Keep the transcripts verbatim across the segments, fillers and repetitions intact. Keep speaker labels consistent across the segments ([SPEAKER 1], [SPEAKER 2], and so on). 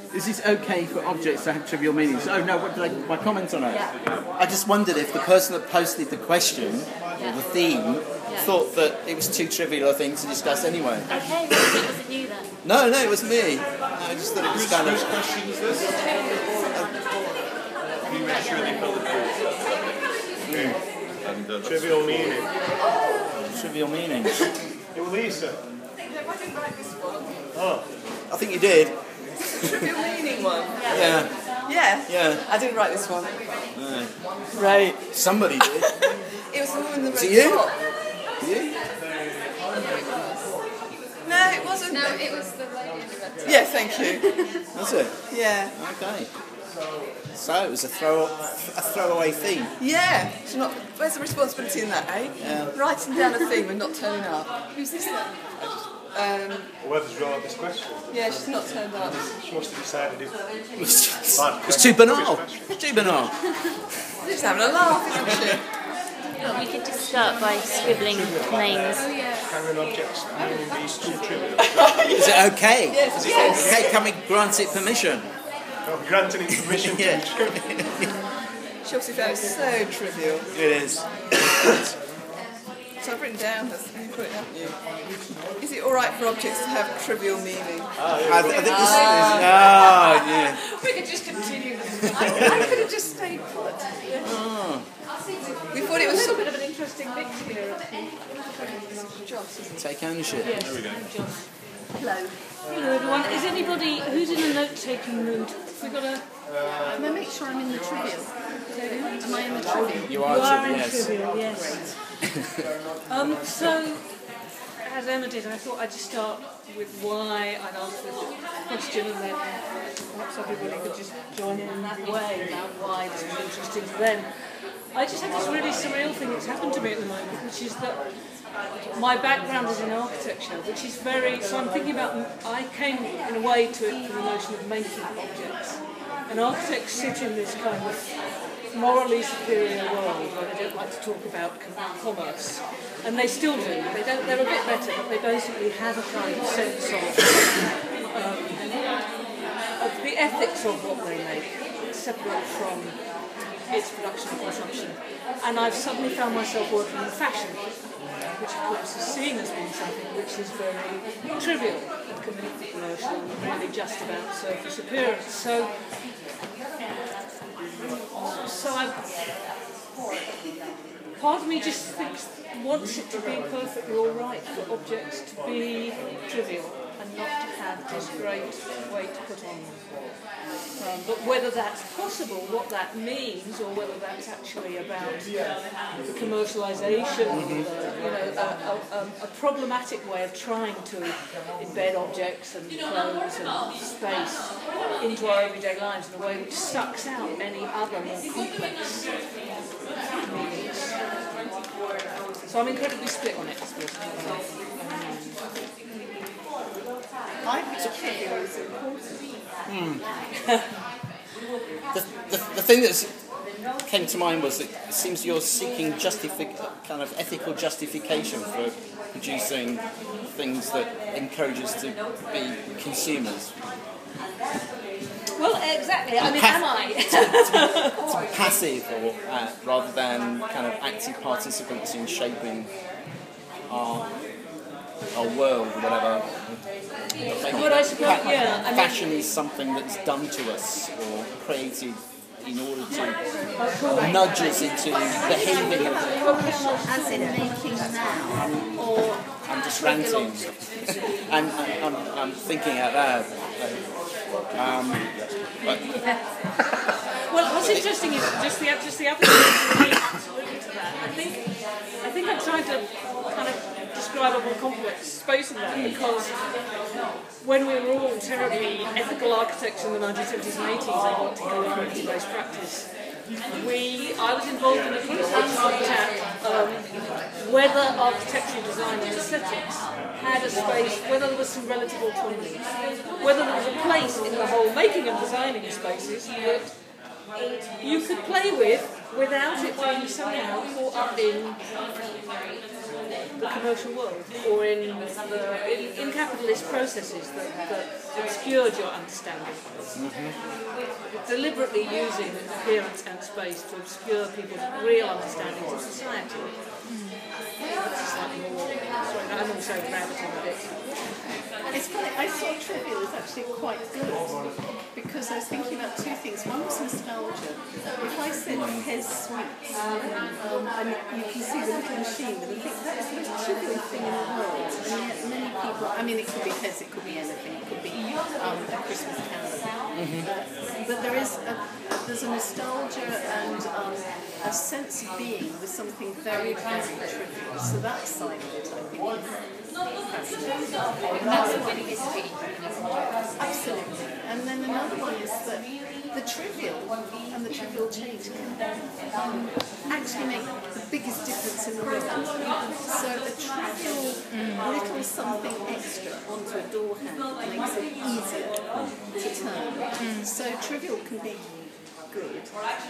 [SPEAKER 1] Is this okay for objects to have trivial meanings? Oh no, what did I, my comment on it?
[SPEAKER 2] Yeah.
[SPEAKER 1] I just wondered if the person that posted the question,
[SPEAKER 2] Yeah.
[SPEAKER 1] or the theme,
[SPEAKER 2] Yeah.
[SPEAKER 1] thought that it was too trivial a thing to discuss anyway.
[SPEAKER 2] Okay, well, it wasn't you then.
[SPEAKER 1] No, no, it was me. I just thought it was kind
[SPEAKER 3] Whose
[SPEAKER 1] of...
[SPEAKER 3] question is this? You make sure they fill the booth. And uh, trivial meaning.
[SPEAKER 1] Trivial meanings.
[SPEAKER 3] Elisa.
[SPEAKER 4] Oh,
[SPEAKER 1] I think you did.
[SPEAKER 4] trivial meaning one.
[SPEAKER 1] Yeah,
[SPEAKER 4] Yeah.
[SPEAKER 1] yeah.
[SPEAKER 4] I didn't write this one.
[SPEAKER 1] No.
[SPEAKER 4] Right.
[SPEAKER 1] Somebody did.
[SPEAKER 4] It was the woman in the
[SPEAKER 1] Was
[SPEAKER 4] red
[SPEAKER 1] it you?
[SPEAKER 4] top.
[SPEAKER 1] You?
[SPEAKER 4] No, it wasn't.
[SPEAKER 2] No, it was the lady in the red top.
[SPEAKER 4] Yeah, thank you.
[SPEAKER 1] Was it?
[SPEAKER 4] Yeah.
[SPEAKER 1] Okay. So it was a throw a throwaway theme.
[SPEAKER 4] Yeah. She's not. Where's the responsibility in that, eh?
[SPEAKER 1] Yeah.
[SPEAKER 4] Writing down a theme and not turning up. Who's this then? Um,
[SPEAKER 3] Whoever's wrote this question,
[SPEAKER 4] yeah, she's not turned up.
[SPEAKER 3] she must have decided it.
[SPEAKER 1] It was, just, it was too banal. Too banal.
[SPEAKER 4] She's having a laugh, isn't she?
[SPEAKER 2] But we could just start by scribbling names.
[SPEAKER 3] Can an object's meaning be too trivial?
[SPEAKER 1] Is it okay?
[SPEAKER 4] Yes, yes.
[SPEAKER 1] Okay, can we grant it permission?
[SPEAKER 3] Oh, granting it permission to
[SPEAKER 1] Yeah.
[SPEAKER 3] be trivial.
[SPEAKER 4] She obviously found it so trivial.
[SPEAKER 1] It is.
[SPEAKER 4] So I've written down this. You put it, haven't you? Is it all right for objects to have trivial meaning?
[SPEAKER 1] I, th- I think this is. Oh, yeah.
[SPEAKER 4] We could just continue. I, I could have just stayed put.
[SPEAKER 1] Oh,
[SPEAKER 4] We thought it was some
[SPEAKER 5] bit of an interesting mix here.
[SPEAKER 4] jobs.
[SPEAKER 1] take ownership.
[SPEAKER 3] There we go.
[SPEAKER 5] Hello. Hello everyone. Is anybody who's in a note-taking mood? We got a.
[SPEAKER 2] Can I make sure I'm in the trivial? Am I in the trivial?
[SPEAKER 1] You are,
[SPEAKER 5] You are
[SPEAKER 1] too,
[SPEAKER 5] in
[SPEAKER 1] yes.
[SPEAKER 5] trivial, yes. um. So, as Emma did, I thought I'd just start with why I'd asked this question, and then perhaps everybody could just join in in that way about why this is interesting to them. I just had this really surreal thing that's happened to me at the moment, which is that my background is in architecture, which is very, so I'm thinking about, I came in a way to it from the notion of making objects. And architects sit in this kind of morally superior world where they don't like to talk about com- commerce. And they still do. They don't, they're a bit better, but they basically have a kind of sense of, um, of the ethics of what they make, separate from its production and consumption. And I've suddenly found myself working in fashion, which of course is seen as being something which is very trivial and commercial and really just about surface appearance. So, so I, part of me just thinks, wants it to be perfectly all right for objects to be trivial and not to have this great weight put on them. Um, but whether that's possible, what that means, or whether that's actually about the commercialisation, mm-hmm. uh, you know, a, a, a problematic way of trying to embed objects and clothes and space into our everyday lives in a way which sucks out many other more complex meanings. So I'm incredibly split on it, I suppose.
[SPEAKER 4] I think trivial is important.
[SPEAKER 1] Hmm. the, the, the thing that came to mind was that it seems you're seeking justifi- kind of ethical justification for producing things that encourage us to be consumers.
[SPEAKER 5] Well, exactly. I mean, am I?
[SPEAKER 1] to be passive, or uh, rather than kind of active participants in shaping our our world, or whatever.
[SPEAKER 5] But I suppose, yeah. I mean,
[SPEAKER 1] fashion is something that's done to us or created in order to nudge us into behaving.
[SPEAKER 2] As in making now? Or
[SPEAKER 1] I'm just ranting. I'm, I'm, I'm thinking out loud. Um, but
[SPEAKER 5] well, what's interesting is just the just the other thing absolutely to that. I think I think I'm trying to kind of describe a more complex space in that, because when we were all terribly ethical architects in the nineteen seventies and eighties and wanted to go in community-based practice, we I was involved in a process which looked at um, whether architectural design and aesthetics had a space, whether there was some relative autonomy, whether there was a place in the whole making and designing of spaces that you could play with without it being somehow caught up in the commercial world, or in the, in, in capitalist processes that, that obscured your understanding. Mm-hmm. Deliberately using appearance and space to obscure people's real understandings of society. Mm. That's slightly more. Sorry, I'm also rabbiting a bit.
[SPEAKER 2] It's funny, I saw Trivial is actually quite good because I was thinking about two things. One was nostalgia. If I said Pez Sweets, um, and you can see the little machine, but I think that is the most trivial thing in the world. And yet many people, I mean, it could be Pez, it could be anything, it could be um, a Christmas candle. Mm-hmm. But, but there is a, there's a nostalgia and um, a sense of being with something very, very trivial. So that side of it, I think, is fascinating. And that's what it is. Absolutely. And then another one is that the trivial and the trivial change can um, actually make the biggest difference in the world. So a trivial mm. little something extra onto a door handle makes it easier to turn. Mm. So trivial can be good.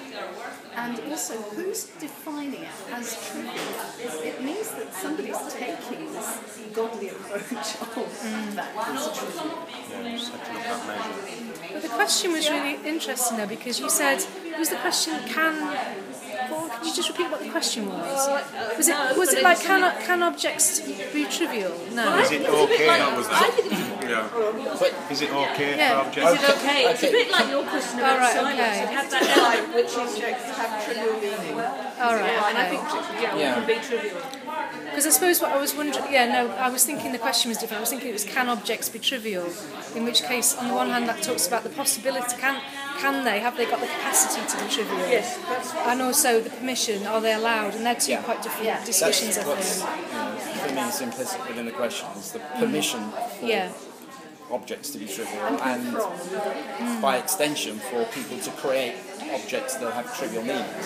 [SPEAKER 2] And also, who's defining it as trivial? It means that somebody's taking this godly approach of mm. that as trivial.
[SPEAKER 3] Yeah, just have to look at measure.
[SPEAKER 6] But the question was really interesting though, because you said, was the question, can... Well, could you just repeat what the question was? Was it was it like can can objects be trivial? No.
[SPEAKER 3] Is it okay? That was the,
[SPEAKER 5] I think it's
[SPEAKER 3] yeah. Is it okay
[SPEAKER 6] Yeah.
[SPEAKER 3] for objects?
[SPEAKER 5] Is it okay? It's a bit like your question about
[SPEAKER 6] Oh, right,
[SPEAKER 5] silence.
[SPEAKER 6] okay.
[SPEAKER 5] It has that element
[SPEAKER 4] Which objects have trivial meaning?
[SPEAKER 6] All right.
[SPEAKER 5] yeah, and I
[SPEAKER 6] Okay.
[SPEAKER 5] think yeah,
[SPEAKER 1] Yeah.
[SPEAKER 5] it can be trivial.
[SPEAKER 6] Because I suppose what I was wondering, yeah, no, I was thinking the question was different. I was thinking it was can objects be trivial? In which case, on the one hand, that talks about the possibility. Can can they? Have they got the capacity to be trivial?
[SPEAKER 5] Yes, that's right.
[SPEAKER 6] And also the permission. Are they allowed? And they're two
[SPEAKER 1] Yeah.
[SPEAKER 6] quite different
[SPEAKER 2] Yeah.
[SPEAKER 6] discussions,
[SPEAKER 1] That's
[SPEAKER 6] I
[SPEAKER 1] what's,
[SPEAKER 6] think.
[SPEAKER 1] you know, for me is implicit within the question is the permission for
[SPEAKER 6] Yeah.
[SPEAKER 1] objects to be trivial and by extension for people to create objects that have trivial meanings.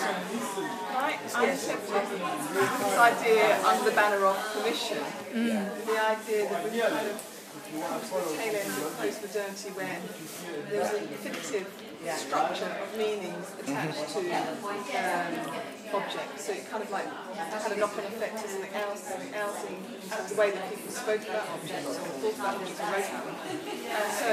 [SPEAKER 4] I, I think this idea under the banner of permission, mm. the idea that we kind of the tail end of post-modernity where there's a definitive structure of meanings attached to um, objects. So it kind of like had a knock-on effect to something else, something else, and the way that people spoke about objects or thought about objects or wrote about them. And so,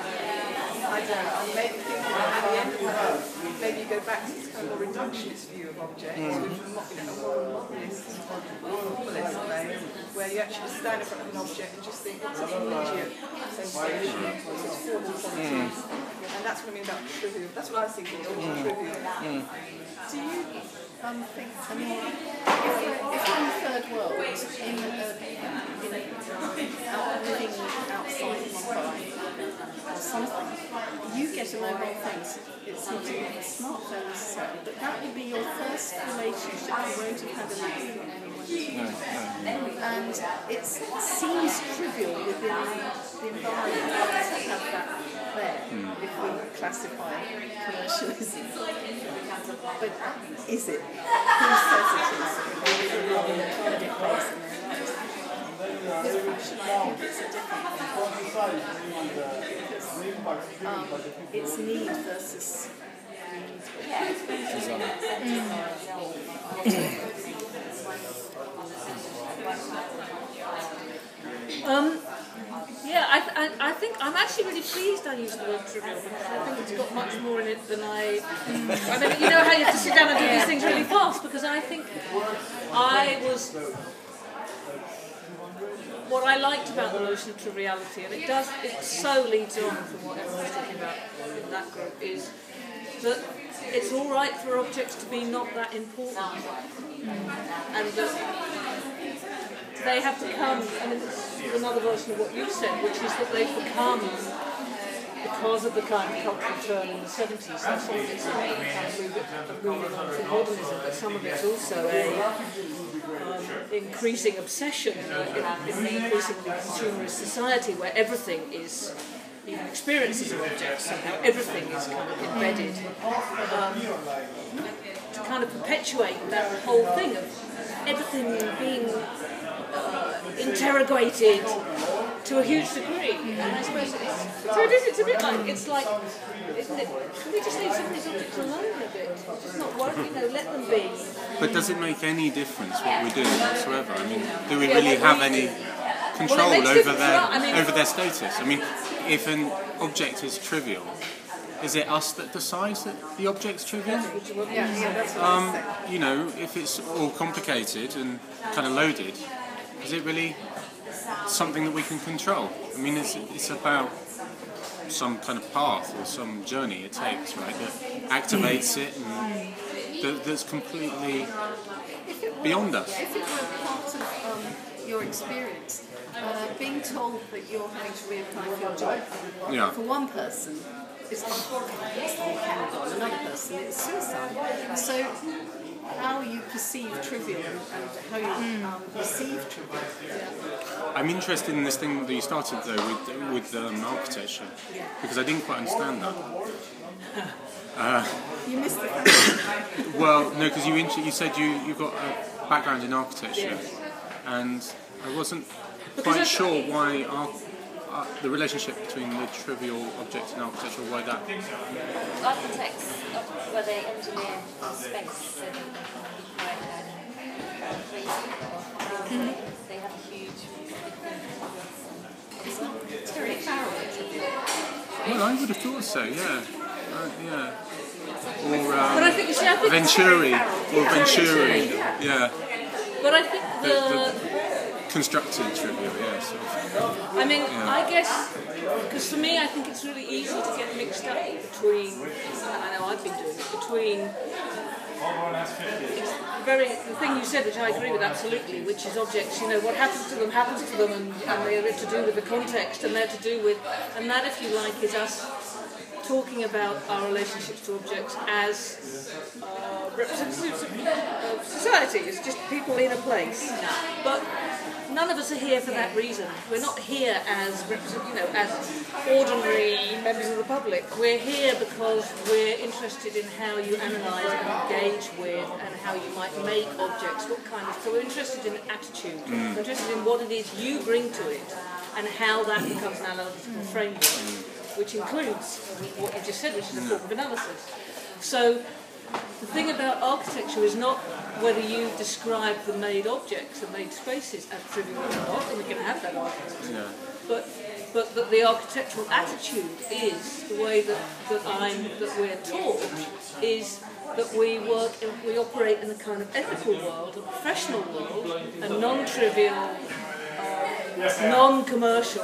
[SPEAKER 4] I don't know, I'm maybe thinking that at the end of that, maybe you go back to this kind of more reductionist view of objects, mm. which is you know, a more modernist, formalist way, where you actually just stand in front of an object and just think, what's its immediate sensation, what's its formal qualities, mm. and that's what I mean about trivial. That's what I think of mm. trivial. Mm.
[SPEAKER 2] Do you um, think, I mean, if we're, if we're in the third world, in a, in a, out living outside Mumbai or something, you get a mobile phone, it's not even a smartphone as such, but that would be your first relationship, you won't have had a link from anyone.
[SPEAKER 1] No, no.
[SPEAKER 2] And it seems trivial within the environment to have that there, mm. if we classify commercialism. But is it? Who says it is? Or is it not in a target place in their lives? With fashion, I think it's a different thing. Because um, it's need versus
[SPEAKER 5] Um, yeah, I, I, I think I'm actually really pleased I used the word trivial because I think it's got much more in it than I. I mean, you know how you have to sit down and do these things really fast because I think I was. What I liked about the notion of triviality, and it does, it so leads on from what everyone's talking about in that group, is that it's all right for objects to be not that important, and that they have become, and it's another version of what you said, which is that they've become, because of the kind of cultural turn in the seventies, so some of it's kind of moving on to modernism, but some of it's also a um, increasing obsession in, in the increasingly consumerist society where everything is, even experiences of objects, somehow everything is kind of embedded. Um, to kind of perpetuate that whole thing of everything being Uh, interrogated to a huge degree. And I suppose it's, so it is, it's a bit like, it's like, isn't it, can we just leave some of these objects alone a bit? Just not worry, you know, let them be.
[SPEAKER 7] But does it make any difference what we're doing whatsoever? I mean, do we
[SPEAKER 5] Yeah,
[SPEAKER 7] really
[SPEAKER 5] what
[SPEAKER 7] have
[SPEAKER 5] we-
[SPEAKER 7] any control
[SPEAKER 5] Well, it makes
[SPEAKER 7] over
[SPEAKER 5] difference,
[SPEAKER 7] their
[SPEAKER 5] right? I mean-
[SPEAKER 7] over their status? I mean, if an object is trivial, is it us that decides that the object's trivial?
[SPEAKER 2] Yeah, yeah, that's what
[SPEAKER 7] Um,
[SPEAKER 2] I said.
[SPEAKER 7] you know, if it's all complicated and kind of loaded, is it really something that we can control? I mean, it's it's about some kind of path or some journey it takes, right, that activates it and that, that's completely beyond us.
[SPEAKER 2] If it were part of um, your experience, uh, being told that you're having to reapply for your job,
[SPEAKER 7] Yeah.
[SPEAKER 2] for one person, it's not it's the weekend on another person, it's suicide. So how you perceive trivial and, and how you um, receive trivial.
[SPEAKER 7] I'm interested in this thing that you started though with with um, architecture, because I didn't quite understand that.
[SPEAKER 2] You miss the fact
[SPEAKER 7] Well, no, because you int- you said you you got a background in architecture, and I wasn't quite sure why ar- uh, the relationship between the trivial object and architecture, why that.
[SPEAKER 8] Architects, uh, well, they engineer space so that they can be quite um, creative. They have a huge.
[SPEAKER 2] it's not Terry Farrell.
[SPEAKER 7] Well, I would have thought so. Yeah, uh, yeah. Or
[SPEAKER 5] But I
[SPEAKER 7] um,
[SPEAKER 5] think, see, I think
[SPEAKER 7] Venturi, or Venturi. Yeah,
[SPEAKER 5] But I think
[SPEAKER 7] the,
[SPEAKER 5] the,
[SPEAKER 7] the constructed trivial. Yeah. Sort of.
[SPEAKER 5] I mean, I guess, because for me, I think it's really easy to get mixed up between, I know I've been doing it, between it's very, the thing you said, which I agree with absolutely, which is objects, you know, what happens to them happens to them, and, and they're to do with the context, and they're to do with, and that, if you like, is us talking about our relationships to objects as uh, representatives of of society. It's just people in a place. But none of us are here for that reason. We're not here as represent, you know, as ordinary members of the public. We're here because we're interested in how you analyse and engage with, and how you might make objects. What kind of? So we're interested in attitude. We're interested in what it is you bring to it, and how that becomes an analytical framework, which includes what you just said, which is a form of analysis. So the thing about architecture is not whether you describe the made objects and made spaces as trivial or not, and we can have that argument,
[SPEAKER 7] Yeah.
[SPEAKER 5] but but that the architectural attitude is the way that, that I'm that we're taught is that we work and we operate in a kind of ethical world, a professional world, a non-trivial, uh, non-commercial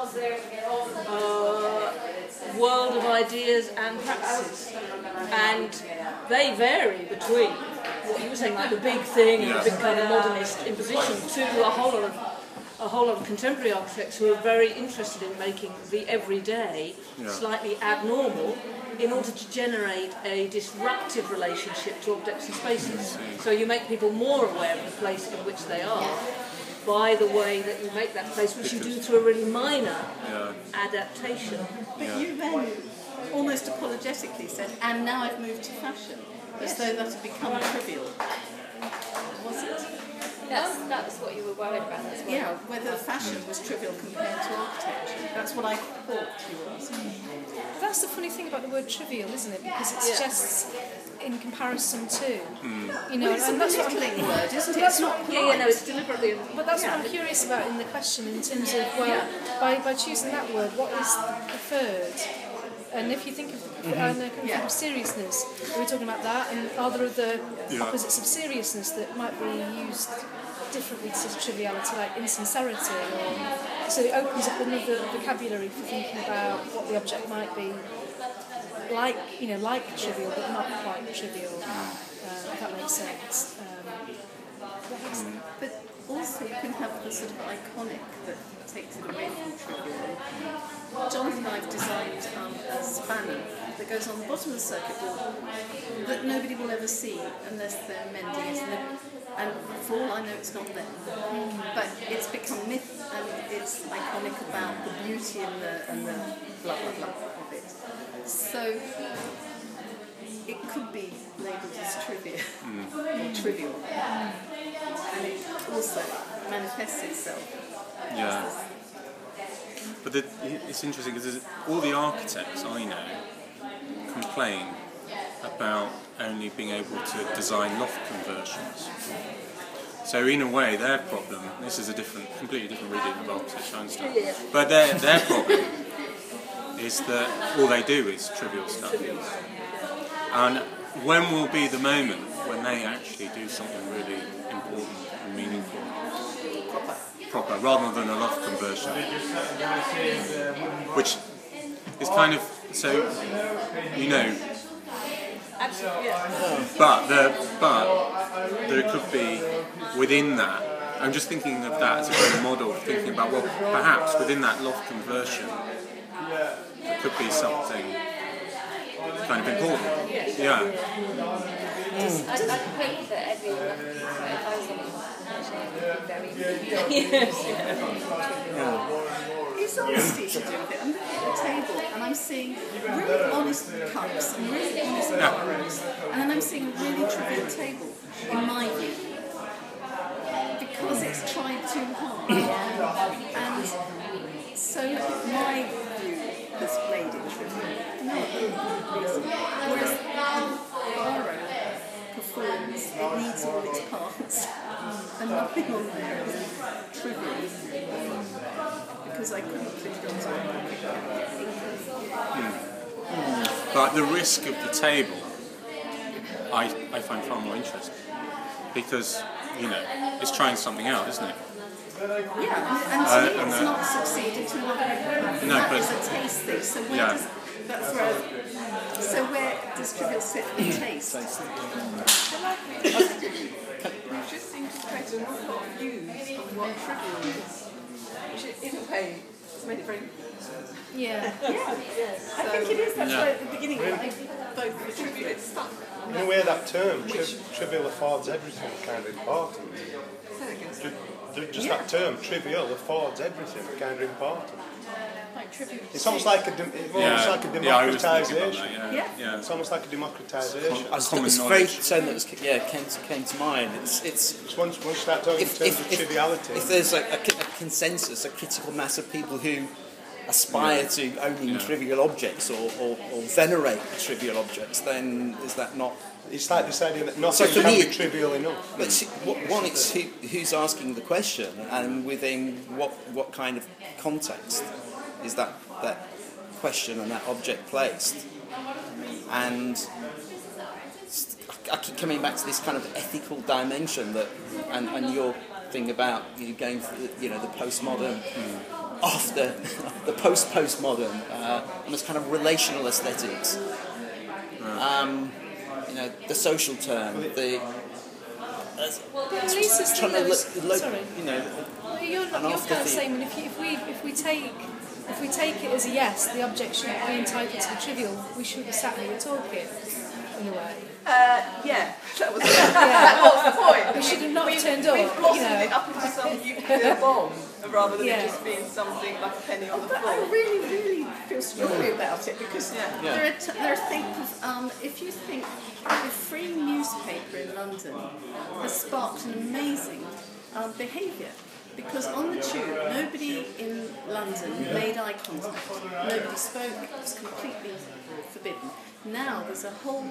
[SPEAKER 5] uh, world of ideas and practices, and they vary between what you were saying, like the big thing and the big kind of modernist imposition, to a whole lot of a whole lot of contemporary architects who are very interested in making the everyday
[SPEAKER 7] Yeah.
[SPEAKER 5] slightly abnormal in order to generate a disruptive relationship to objects and spaces. So you make people more aware of the place in which they are by the way that you make that place, which you do through a really minor
[SPEAKER 7] Yeah.
[SPEAKER 5] adaptation.
[SPEAKER 2] But you then almost apologetically said, and now I've moved to fashion, as though that had become trivial. Was it?
[SPEAKER 8] That's, that's what you were worried about as well.
[SPEAKER 2] Yeah, whether fashion was trivial compared to architecture. That's what I thought you were asking.
[SPEAKER 6] That's the funny thing about the word trivial, isn't it? Because it suggests in comparison to, you know,
[SPEAKER 2] It's a
[SPEAKER 6] and that's what I'm
[SPEAKER 2] belittling word, isn't it?
[SPEAKER 6] That's
[SPEAKER 2] It's not
[SPEAKER 5] Yeah, yeah, no, it's deliberately.
[SPEAKER 6] But that's what I'm curious about in the question, in terms of, well, by, by choosing that word, what is preferred? And if you think of, I know, kind of
[SPEAKER 2] Yeah.
[SPEAKER 6] of seriousness, are we talking about that? And are there other
[SPEAKER 7] Yeah.
[SPEAKER 6] opposites of seriousness that might be used differently to triviality, like insincerity? Or, so it opens up another vocabulary for thinking about what the object might be like, you know, like trivial, but not quite trivial, uh, if that makes sense. Um, that makes sense.
[SPEAKER 2] But also you can have the sort of iconic that takes it away from trivial. Jonathan and I have designed um, a spanner that goes on the bottom of the circuit board that nobody will ever see unless they're mending it. And, they're- and for all I know, it's not there. But it's become myth, and it's iconic about the beauty and the, and the blah, blah, blah of it. So it could be labelled as trivia or trivial. And it also manifests itself.
[SPEAKER 7] Yeah. But the, it's interesting because all the architects I know complain about only being able to design loft conversions. So in a way, their problem, this is a different, completely different reading of architecture Einstein, but their, their problem is that all they do is trivial stuff. And when will be the moment when they actually do something really important and meaningful? Proper, rather than a loft conversion. Which is kind of, so, you know,
[SPEAKER 4] Absolutely, yeah.
[SPEAKER 7] but the but there could be within that. I'm just thinking of that as a kind of model, thinking about, well, perhaps within that loft conversion there could be something kind of important. Yeah.
[SPEAKER 8] I, I hope that every loft conversion, if I was in it, very yes.
[SPEAKER 2] It's honesty to do with it. I'm looking at the table and I'm seeing really honest cups and really honest bowls, and then I'm seeing a really trivial table, in my view, because it's tried too hard. And so my view has made it trivial. No, whereas Borrow performs, it needs all its parts, and nothing on there is trivial. Because I couldn't put it onto
[SPEAKER 7] Mm. But the risk of the table, I, I find far more interesting. Because, you know, it's trying something out, isn't it?
[SPEAKER 2] Yeah, and to
[SPEAKER 7] Uh,
[SPEAKER 2] me
[SPEAKER 7] and
[SPEAKER 2] it's
[SPEAKER 7] the-
[SPEAKER 2] not succeeded to another level.
[SPEAKER 7] No,
[SPEAKER 2] That
[SPEAKER 7] but-
[SPEAKER 2] is a taste thing. So where
[SPEAKER 7] Yeah.
[SPEAKER 2] does that's where so where does trivial sit in taste?
[SPEAKER 4] We just seem to create an awful lot of views of what trivial is, which in a way has made it very.
[SPEAKER 6] Yeah.
[SPEAKER 2] I think it is. That's
[SPEAKER 7] Yeah.
[SPEAKER 2] why at the beginning I both for trivial.
[SPEAKER 4] It's stuck.
[SPEAKER 3] In a way, that term, tri- trivial affords everything, kind of important. Ju- ju- Just that term, trivial, affords everything, kind of important.
[SPEAKER 2] Like trivial.
[SPEAKER 3] It's almost like a, dem- it's almost
[SPEAKER 7] Yeah,
[SPEAKER 3] like a
[SPEAKER 7] yeah, I was thinking about
[SPEAKER 3] democratisation.
[SPEAKER 7] that,
[SPEAKER 2] Yeah.
[SPEAKER 7] yeah. yeah.
[SPEAKER 3] It's almost like a democratisation.
[SPEAKER 1] I was,
[SPEAKER 7] Common
[SPEAKER 1] it's very
[SPEAKER 7] knowledge.
[SPEAKER 1] saying that was, yeah, came to, came to mind. It's it's
[SPEAKER 3] Just once, once you start talking
[SPEAKER 1] if,
[SPEAKER 3] in terms
[SPEAKER 1] if,
[SPEAKER 3] of
[SPEAKER 1] if,
[SPEAKER 3] triviality.
[SPEAKER 1] if there's like a, a consensus, a critical mass of people who aspire to owning
[SPEAKER 7] Yeah.
[SPEAKER 1] trivial objects or, or, or venerate trivial objects, then is that not?
[SPEAKER 3] It's like deciding that
[SPEAKER 1] So
[SPEAKER 3] nothing
[SPEAKER 1] for
[SPEAKER 3] can
[SPEAKER 1] me-
[SPEAKER 3] be trivial enough.
[SPEAKER 1] But see, wh- one, it's who, who's asking the question, and within what what kind of context is that that question and that object placed, and I keep coming back to this kind of ethical dimension that, and, and your thing about you going for the, you know the postmodern, after the post postmodern, uh, almost kind of relational aesthetics. Um, you know the social term, the uh,
[SPEAKER 6] But at least it's
[SPEAKER 1] trying
[SPEAKER 6] you know,
[SPEAKER 1] to
[SPEAKER 6] it's-
[SPEAKER 1] look, look,
[SPEAKER 6] sorry.
[SPEAKER 1] you know.
[SPEAKER 6] Well, you're,
[SPEAKER 1] And
[SPEAKER 6] you're kind
[SPEAKER 1] after
[SPEAKER 6] of
[SPEAKER 1] the-
[SPEAKER 6] saying that if, you, if we if we take if we take it as a yes, the object should be entitled to the trivial. We should be sat here talking in a way.
[SPEAKER 4] Uh, yeah, that was, that was the point.
[SPEAKER 6] We should have not
[SPEAKER 4] We've-
[SPEAKER 6] turned up,
[SPEAKER 4] We've
[SPEAKER 6] you
[SPEAKER 4] blossomed
[SPEAKER 6] know.
[SPEAKER 4] it up into some nuclear bomb rather than
[SPEAKER 6] Yeah.
[SPEAKER 4] it just being something like a penny on the
[SPEAKER 2] But I
[SPEAKER 4] floor.
[SPEAKER 2] really, really feel strongly about it because
[SPEAKER 4] Yeah.
[SPEAKER 1] Yeah.
[SPEAKER 2] there are t- there are things. Um, if you think the free newspaper in London has sparked an amazing um, behaviour. Because on the tube, nobody in London made eye contact. Nobody spoke. It was completely forbidden. Now there's a whole,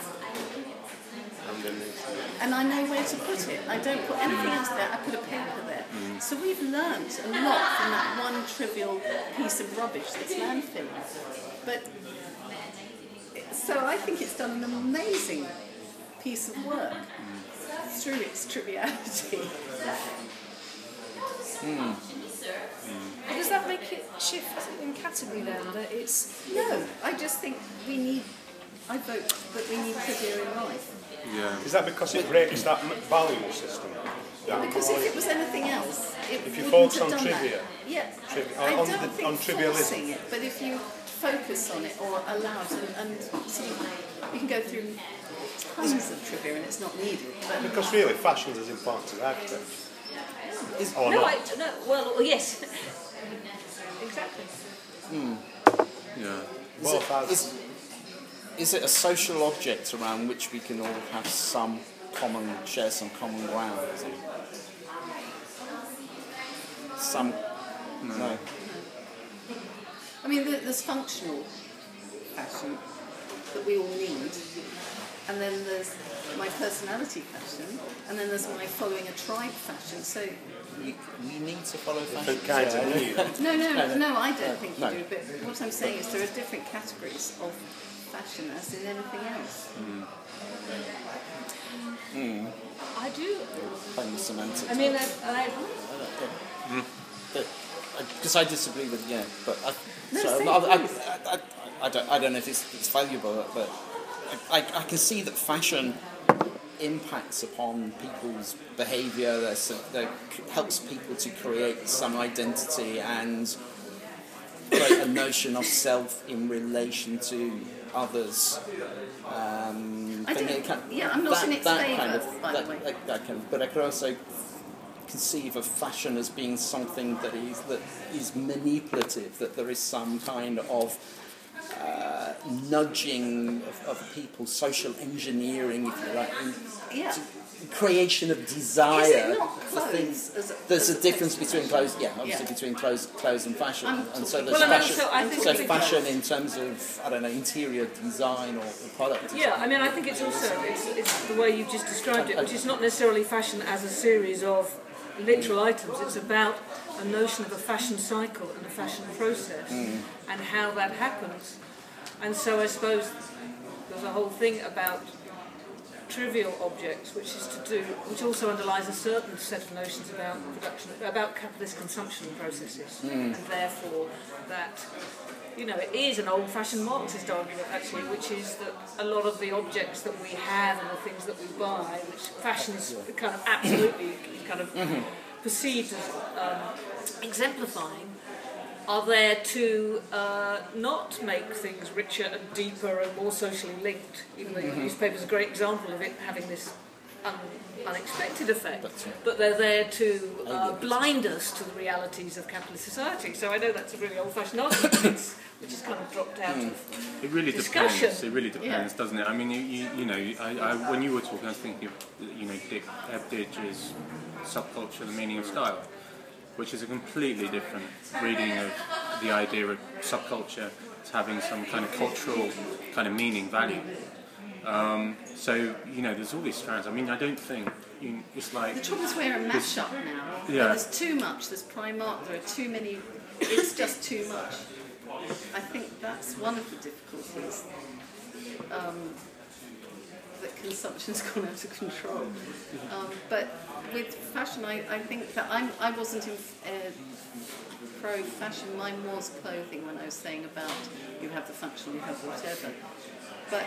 [SPEAKER 2] and I know where to put it. I don't put anything else there. I put a paper there. So we've learnt a lot from that one trivial piece of rubbish that's landfill. But so I think it's done an amazing piece of work through its triviality.
[SPEAKER 6] But does that make it shift in category then? That it's
[SPEAKER 2] No, I just think we need. I vote that we need trivia in life.
[SPEAKER 7] Yeah.
[SPEAKER 3] Is that because it breaks that m- value system? That
[SPEAKER 2] Because if it was anything else, it
[SPEAKER 3] If you
[SPEAKER 2] wouldn't
[SPEAKER 3] focus
[SPEAKER 2] have
[SPEAKER 3] on
[SPEAKER 2] done
[SPEAKER 3] trivia,
[SPEAKER 2] that. Yeah,
[SPEAKER 3] trivi-
[SPEAKER 2] I
[SPEAKER 3] on
[SPEAKER 2] don't
[SPEAKER 3] the-
[SPEAKER 2] think
[SPEAKER 3] on trivialism.
[SPEAKER 2] forcing it, but if you focus on it or allow it, and, and sort of, you can go through tons of trivia and it's not needed. But
[SPEAKER 3] Because really, fashion's as important as architecture.
[SPEAKER 1] Is,
[SPEAKER 3] Or
[SPEAKER 8] No,
[SPEAKER 3] not.
[SPEAKER 8] I, no, well, yes.
[SPEAKER 4] Exactly.
[SPEAKER 7] Yeah.
[SPEAKER 3] Both has.
[SPEAKER 1] is, is it a social object around which we can all have some common, share some common ground? Or something? Some, no.
[SPEAKER 2] I mean, there- there's functional fashion that we all need, and then there's my personality fashion, and then there's my following a tribe fashion. So,
[SPEAKER 1] You, you need to follow fashion.
[SPEAKER 3] Different kinds of need.
[SPEAKER 2] no, no,
[SPEAKER 1] No, no.
[SPEAKER 2] no, I don't think you
[SPEAKER 1] No.
[SPEAKER 2] do. But what I'm saying is there are different categories of fashion as in anything else.
[SPEAKER 5] I do.
[SPEAKER 1] Playing the semantics.
[SPEAKER 5] I mean, I, I
[SPEAKER 1] Because I disagree with yeah, but I,
[SPEAKER 2] No,
[SPEAKER 1] so
[SPEAKER 2] say
[SPEAKER 1] I, I,
[SPEAKER 2] please.
[SPEAKER 1] I, I, I don't I don't know if it's, it's valuable, but I, I, I can see that fashion impacts upon people's behaviour. That that helps people to create some identity and create a notion of self in relation to others. Um,
[SPEAKER 2] I
[SPEAKER 1] think
[SPEAKER 2] don't-
[SPEAKER 1] it can-
[SPEAKER 2] yeah, I'm not
[SPEAKER 1] that,
[SPEAKER 2] in its
[SPEAKER 1] that
[SPEAKER 2] favour,
[SPEAKER 1] kind of,
[SPEAKER 2] by the
[SPEAKER 1] that,
[SPEAKER 2] way.
[SPEAKER 1] That, that kind of, but I could also conceive of fashion as being something that is that is manipulative. That there is some kind of uh, nudging of, of people, social engineering, if you like, in-
[SPEAKER 2] Yeah.
[SPEAKER 1] to- creation of desire
[SPEAKER 2] Is it not
[SPEAKER 1] for
[SPEAKER 2] clothes
[SPEAKER 1] things.
[SPEAKER 2] as a-
[SPEAKER 1] There's
[SPEAKER 2] as
[SPEAKER 1] a
[SPEAKER 2] a
[SPEAKER 1] difference
[SPEAKER 2] text
[SPEAKER 1] between
[SPEAKER 2] fashion?
[SPEAKER 1] clothes, yeah, obviously
[SPEAKER 2] Yeah.
[SPEAKER 1] between clothes, clothes and fashion,
[SPEAKER 2] I'm
[SPEAKER 1] and so
[SPEAKER 2] talking-
[SPEAKER 1] there's
[SPEAKER 5] Well, I mean,
[SPEAKER 1] fashion.
[SPEAKER 5] so I think
[SPEAKER 1] so
[SPEAKER 5] it's-
[SPEAKER 1] fashion in terms of I don't know interior design or, or product. design.
[SPEAKER 5] Yeah, I mean, I think it's also it's, it's the way you've just described it, which is not necessarily fashion as a series of literal items. It's about a notion of a fashion cycle and a fashion process and how that happens. And so I suppose there's a whole thing about trivial objects, which is to do, which also underlies a certain set of notions about production, about capitalist consumption processes, and therefore that, you know, it is an old-fashioned Marxist argument actually, which is that a lot of the objects that we have and the things that we buy, which fashion is kind of absolutely kind of perceived as um, exemplifying, are there to uh, not make things richer and deeper and more socially linked, even though your newspaper is a great example of it having this un- unexpected effect,
[SPEAKER 1] That's right.
[SPEAKER 5] but they're there to uh, blind us to the realities of capitalist society. So I know that's a really old-fashioned argument, but it's, which has kind of dropped out of
[SPEAKER 7] It really
[SPEAKER 5] discussion.
[SPEAKER 7] depends. It really depends,
[SPEAKER 2] Yeah.
[SPEAKER 7] doesn't it? I mean, you, you, you know, I, I, when you were talking, I was thinking of, you know, Dick Ebditch's Subculture, The Meaning of Style, which is a completely different reading of the idea of subculture as having some kind of cultural kind of meaning, value. Um, so, you know, there's all these strands. I mean, I don't think, you, it's like...
[SPEAKER 2] The trouble is we're a mashup now.
[SPEAKER 7] Yeah.
[SPEAKER 2] There's too much. There's Primark. There are too many. It's just too much. I think that's one of the difficulties. Um, that consumption's gone out of control. Um, but with fashion, I, I think that I'm, I wasn't in uh, pro-fashion. Mine was clothing when I was saying about you have the function, you have whatever. But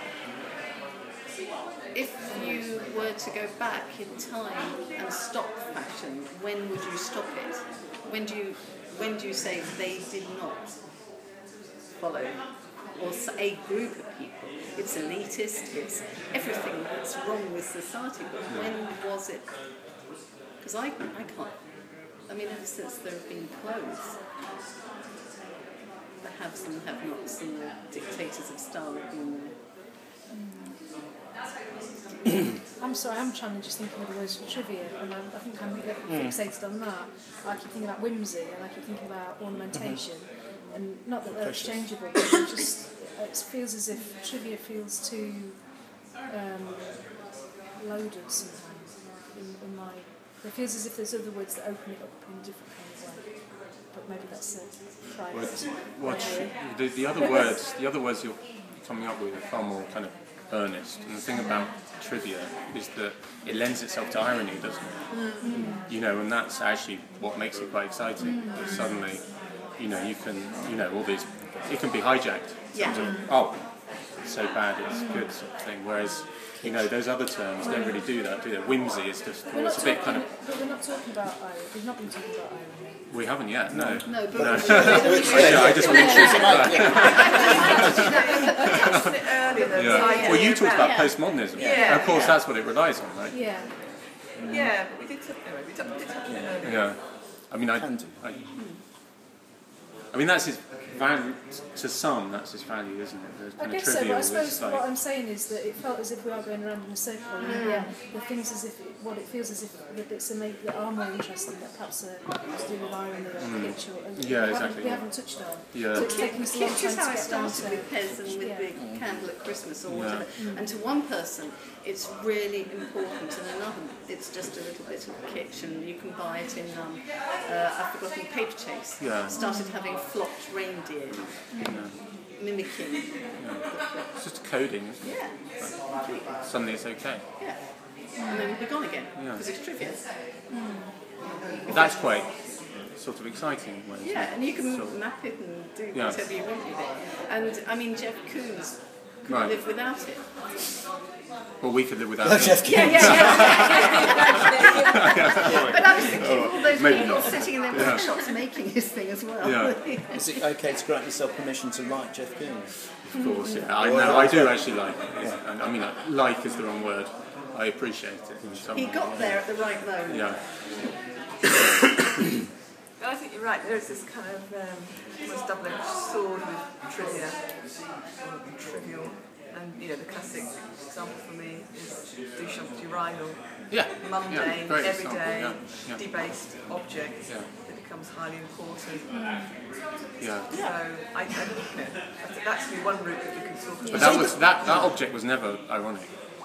[SPEAKER 2] if you were to go back in time and stop fashion, when would you stop it? When do you, when do you say they did not follow, or s- a group of people? It's elitist, it's everything that's wrong with society, but when was it? Because I, I can't, I mean, ever since there have been clothes, the haves and the have-nots and the dictators of style have been there.
[SPEAKER 6] I'm sorry, I'm trying to just think of the words for trivia, and I'm, I think I'm a bit fixated on that. I keep thinking about whimsy, and I keep thinking about ornamentation, and not that they're exchangeable, but it just it feels as if trivia feels too um, loaded sometimes. In, in my, it feels as if there's other words that open it up in a different kind of way. But maybe that's a private.
[SPEAKER 7] What, the, the other words, the other words you're coming up with are far more kind of earnest. And the thing about trivia is that it lends itself to irony, doesn't it? Mm. You know, and that's actually what makes it quite exciting. Mm. That suddenly, you know, you can, you know, all these, it can be hijacked.
[SPEAKER 2] Yeah.
[SPEAKER 7] Sort of, oh, it's so bad, it's good sort of thing. Whereas, you know, those other terms don't really do that, do they? Whimsy is just,
[SPEAKER 6] We're
[SPEAKER 7] it's
[SPEAKER 6] not
[SPEAKER 7] a bit
[SPEAKER 6] talking,
[SPEAKER 7] kind of.
[SPEAKER 6] but we're not talking about irony. We've not been talking about irony.
[SPEAKER 7] We haven't yet, no.
[SPEAKER 2] No, but
[SPEAKER 7] No. I just mentioned
[SPEAKER 4] touched on it earlier, though,
[SPEAKER 7] Yeah.
[SPEAKER 4] the idea
[SPEAKER 7] Well, you talked about
[SPEAKER 2] Yeah.
[SPEAKER 7] postmodernism.
[SPEAKER 4] Yeah.
[SPEAKER 7] And of course,
[SPEAKER 4] Yeah.
[SPEAKER 7] that's what it relies on, right?
[SPEAKER 6] Yeah.
[SPEAKER 4] Yeah, but we did touch, anyway, we touched, we did touch on it earlier.
[SPEAKER 7] Yeah. I mean, I,
[SPEAKER 1] Can do.
[SPEAKER 7] I, I mean, that's his, value to some. That's its value, isn't it? The
[SPEAKER 6] I
[SPEAKER 7] kind of
[SPEAKER 6] guess so, but
[SPEAKER 7] trivial
[SPEAKER 6] I
[SPEAKER 7] is
[SPEAKER 6] suppose
[SPEAKER 7] like,
[SPEAKER 6] what I'm saying is that it felt as if we are going around in a circle. And yeah, the things as if it, what it feels as if the bits that, make, that are more interesting that perhaps are to do with irony or
[SPEAKER 7] Mm.
[SPEAKER 6] kitsch or and
[SPEAKER 7] Yeah,
[SPEAKER 6] we,
[SPEAKER 7] exactly,
[SPEAKER 6] haven't, we
[SPEAKER 7] yeah.
[SPEAKER 6] haven't touched on.
[SPEAKER 7] Yeah.
[SPEAKER 6] So it's taken us a long
[SPEAKER 2] Kitsch
[SPEAKER 6] time
[SPEAKER 2] is
[SPEAKER 6] to
[SPEAKER 2] how I
[SPEAKER 6] get down
[SPEAKER 2] started
[SPEAKER 6] to.
[SPEAKER 2] with Pez and with
[SPEAKER 6] Yeah.
[SPEAKER 2] the candle at Christmas or
[SPEAKER 7] Yeah.
[SPEAKER 2] whatever. And to one person, it's really important, and another, it's just a little bit of kitsch, and you can buy it in, um, uh, I've forgotten, Paper Chase.
[SPEAKER 7] Yeah.
[SPEAKER 2] Started having flocked reindeer,
[SPEAKER 7] yeah.
[SPEAKER 2] mimicking the
[SPEAKER 7] It's just coding, isn't it?
[SPEAKER 2] Yeah,
[SPEAKER 7] Like, suddenly it's okay.
[SPEAKER 2] yeah. And then it'll be gone again,
[SPEAKER 7] Yeah.
[SPEAKER 2] because it's trivia.
[SPEAKER 7] That's quite sort of exciting. When it's
[SPEAKER 2] Yeah, and you can
[SPEAKER 7] sort of-
[SPEAKER 2] map it and do
[SPEAKER 7] Yeah.
[SPEAKER 2] whatever you want with it. And, I mean, Jeff Koons couldn't
[SPEAKER 7] Right.
[SPEAKER 2] live without it.
[SPEAKER 7] Well, we could live without
[SPEAKER 1] Oh,
[SPEAKER 7] it.
[SPEAKER 1] Jeff
[SPEAKER 2] Yeah,
[SPEAKER 1] Koons.
[SPEAKER 2] yeah, yeah. But I was thinking all those
[SPEAKER 7] Maybe
[SPEAKER 2] people
[SPEAKER 7] not.
[SPEAKER 2] sitting in their
[SPEAKER 7] Yeah.
[SPEAKER 2] workshops making his thing as well.
[SPEAKER 7] Yeah.
[SPEAKER 1] Is it okay to grant yourself permission to like Jeff Koons?
[SPEAKER 7] Of course, yeah. I know. I do actually like it. And I mean, uh, like is the wrong word. I appreciate it. in some
[SPEAKER 2] He
[SPEAKER 7] way.
[SPEAKER 2] got there at the right moment.
[SPEAKER 7] Yeah.
[SPEAKER 4] But I think you're right, there is this kind of um, almost double-edged sword with trivia, or trivial, and you know, the classic example for me is Duchamp's urinal.
[SPEAKER 7] Yeah.
[SPEAKER 4] Mundane,
[SPEAKER 7] Yeah. Great example,
[SPEAKER 4] everyday,
[SPEAKER 7] yeah. Yeah.
[SPEAKER 4] debased object
[SPEAKER 7] Yeah.
[SPEAKER 4] that becomes highly important.
[SPEAKER 7] Yeah.
[SPEAKER 4] So I, I think you know, that's, that's the one route that we can talk
[SPEAKER 7] But
[SPEAKER 4] about.
[SPEAKER 7] that was that, that object was never ironic.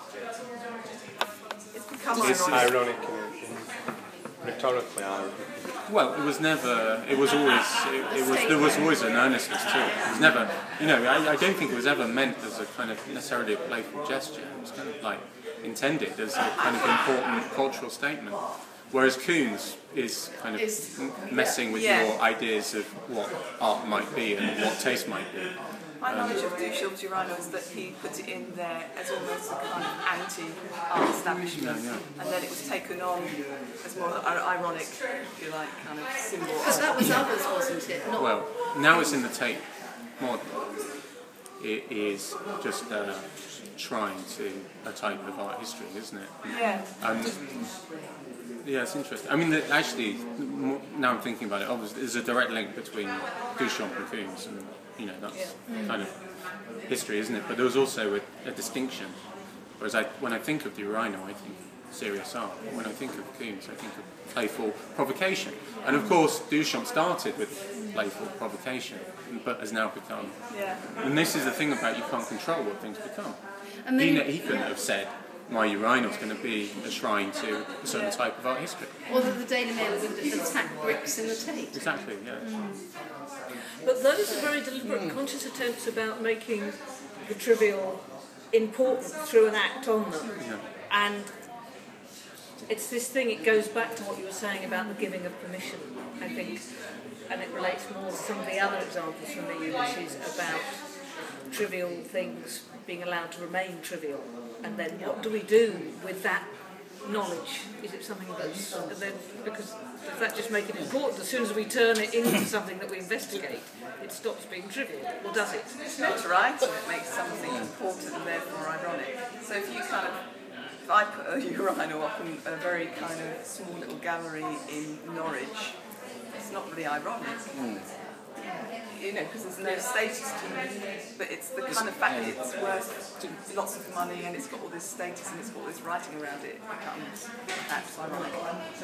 [SPEAKER 4] It's become
[SPEAKER 7] It's-
[SPEAKER 4] ironic.
[SPEAKER 3] Ironic and, and rhetorically ironic.
[SPEAKER 7] Well, it was never. It was always. It, it was. There was always an earnestness to it. It was never. You know, I, I don't think it was ever meant as a kind of necessarily a playful gesture. It was kind of like intended as a kind of important cultural statement. Whereas Koons is kind of
[SPEAKER 2] Is-
[SPEAKER 7] m- messing with
[SPEAKER 4] Yeah.
[SPEAKER 7] your ideas of what art might be and what taste might be.
[SPEAKER 4] My knowledge of Duchamp's urinal is that he put it in there as almost a kind of anti-art establishment,
[SPEAKER 7] Yeah, yeah.
[SPEAKER 4] and then it was taken on as more an ironic, if you like, kind of symbol.
[SPEAKER 2] But that was others, wasn't it? Not
[SPEAKER 7] Well, now it's in the Tate model. It is just uh, trying to a type of art history, isn't it?
[SPEAKER 4] Yeah.
[SPEAKER 7] And yeah, it's interesting. I mean, the, actually, m- now I'm thinking about it, obviously, there's a direct link between Duchamp and Koons, and you know that's kind of history, isn't it? But there was also a, a distinction. Whereas I, when I think of the urinal, I think serious art. When I think of Koons, I think of playful provocation. And of course, Duchamp started with playful provocation, but has now become.
[SPEAKER 4] Yeah.
[SPEAKER 7] And this is the thing about you can't control what things become.
[SPEAKER 2] And
[SPEAKER 7] He,
[SPEAKER 2] then,
[SPEAKER 7] ne- he couldn't have said, my urinal is going to be a shrine to a certain type of art history.
[SPEAKER 2] or that the Daily Mail would attack bricks in the Tate.
[SPEAKER 7] Exactly, yeah.
[SPEAKER 5] But those are very deliberate and conscious attempts about making the trivial important through an act on them.
[SPEAKER 7] Yeah.
[SPEAKER 5] And it's this thing, it goes back to what you were saying about the giving of permission, I think, and it relates more to some of the other examples from me, which is about trivial things being allowed to remain trivial, and then what do we do with that knowledge? Is it something that's, and then, because does that just make it important? As soon as we turn it into something that we investigate, it stops being trivial, or does it?
[SPEAKER 4] It's notoriety that makes something important and therefore ironic. So if you kind of, if I put a urinal up in a very kind of small little gallery in Norwich, it's not really ironic. You know, because there's no status to it, but it's the kind of fact that it's worth lots of money and it's got all this status and it's got all this writing around it becomes perhaps ironic.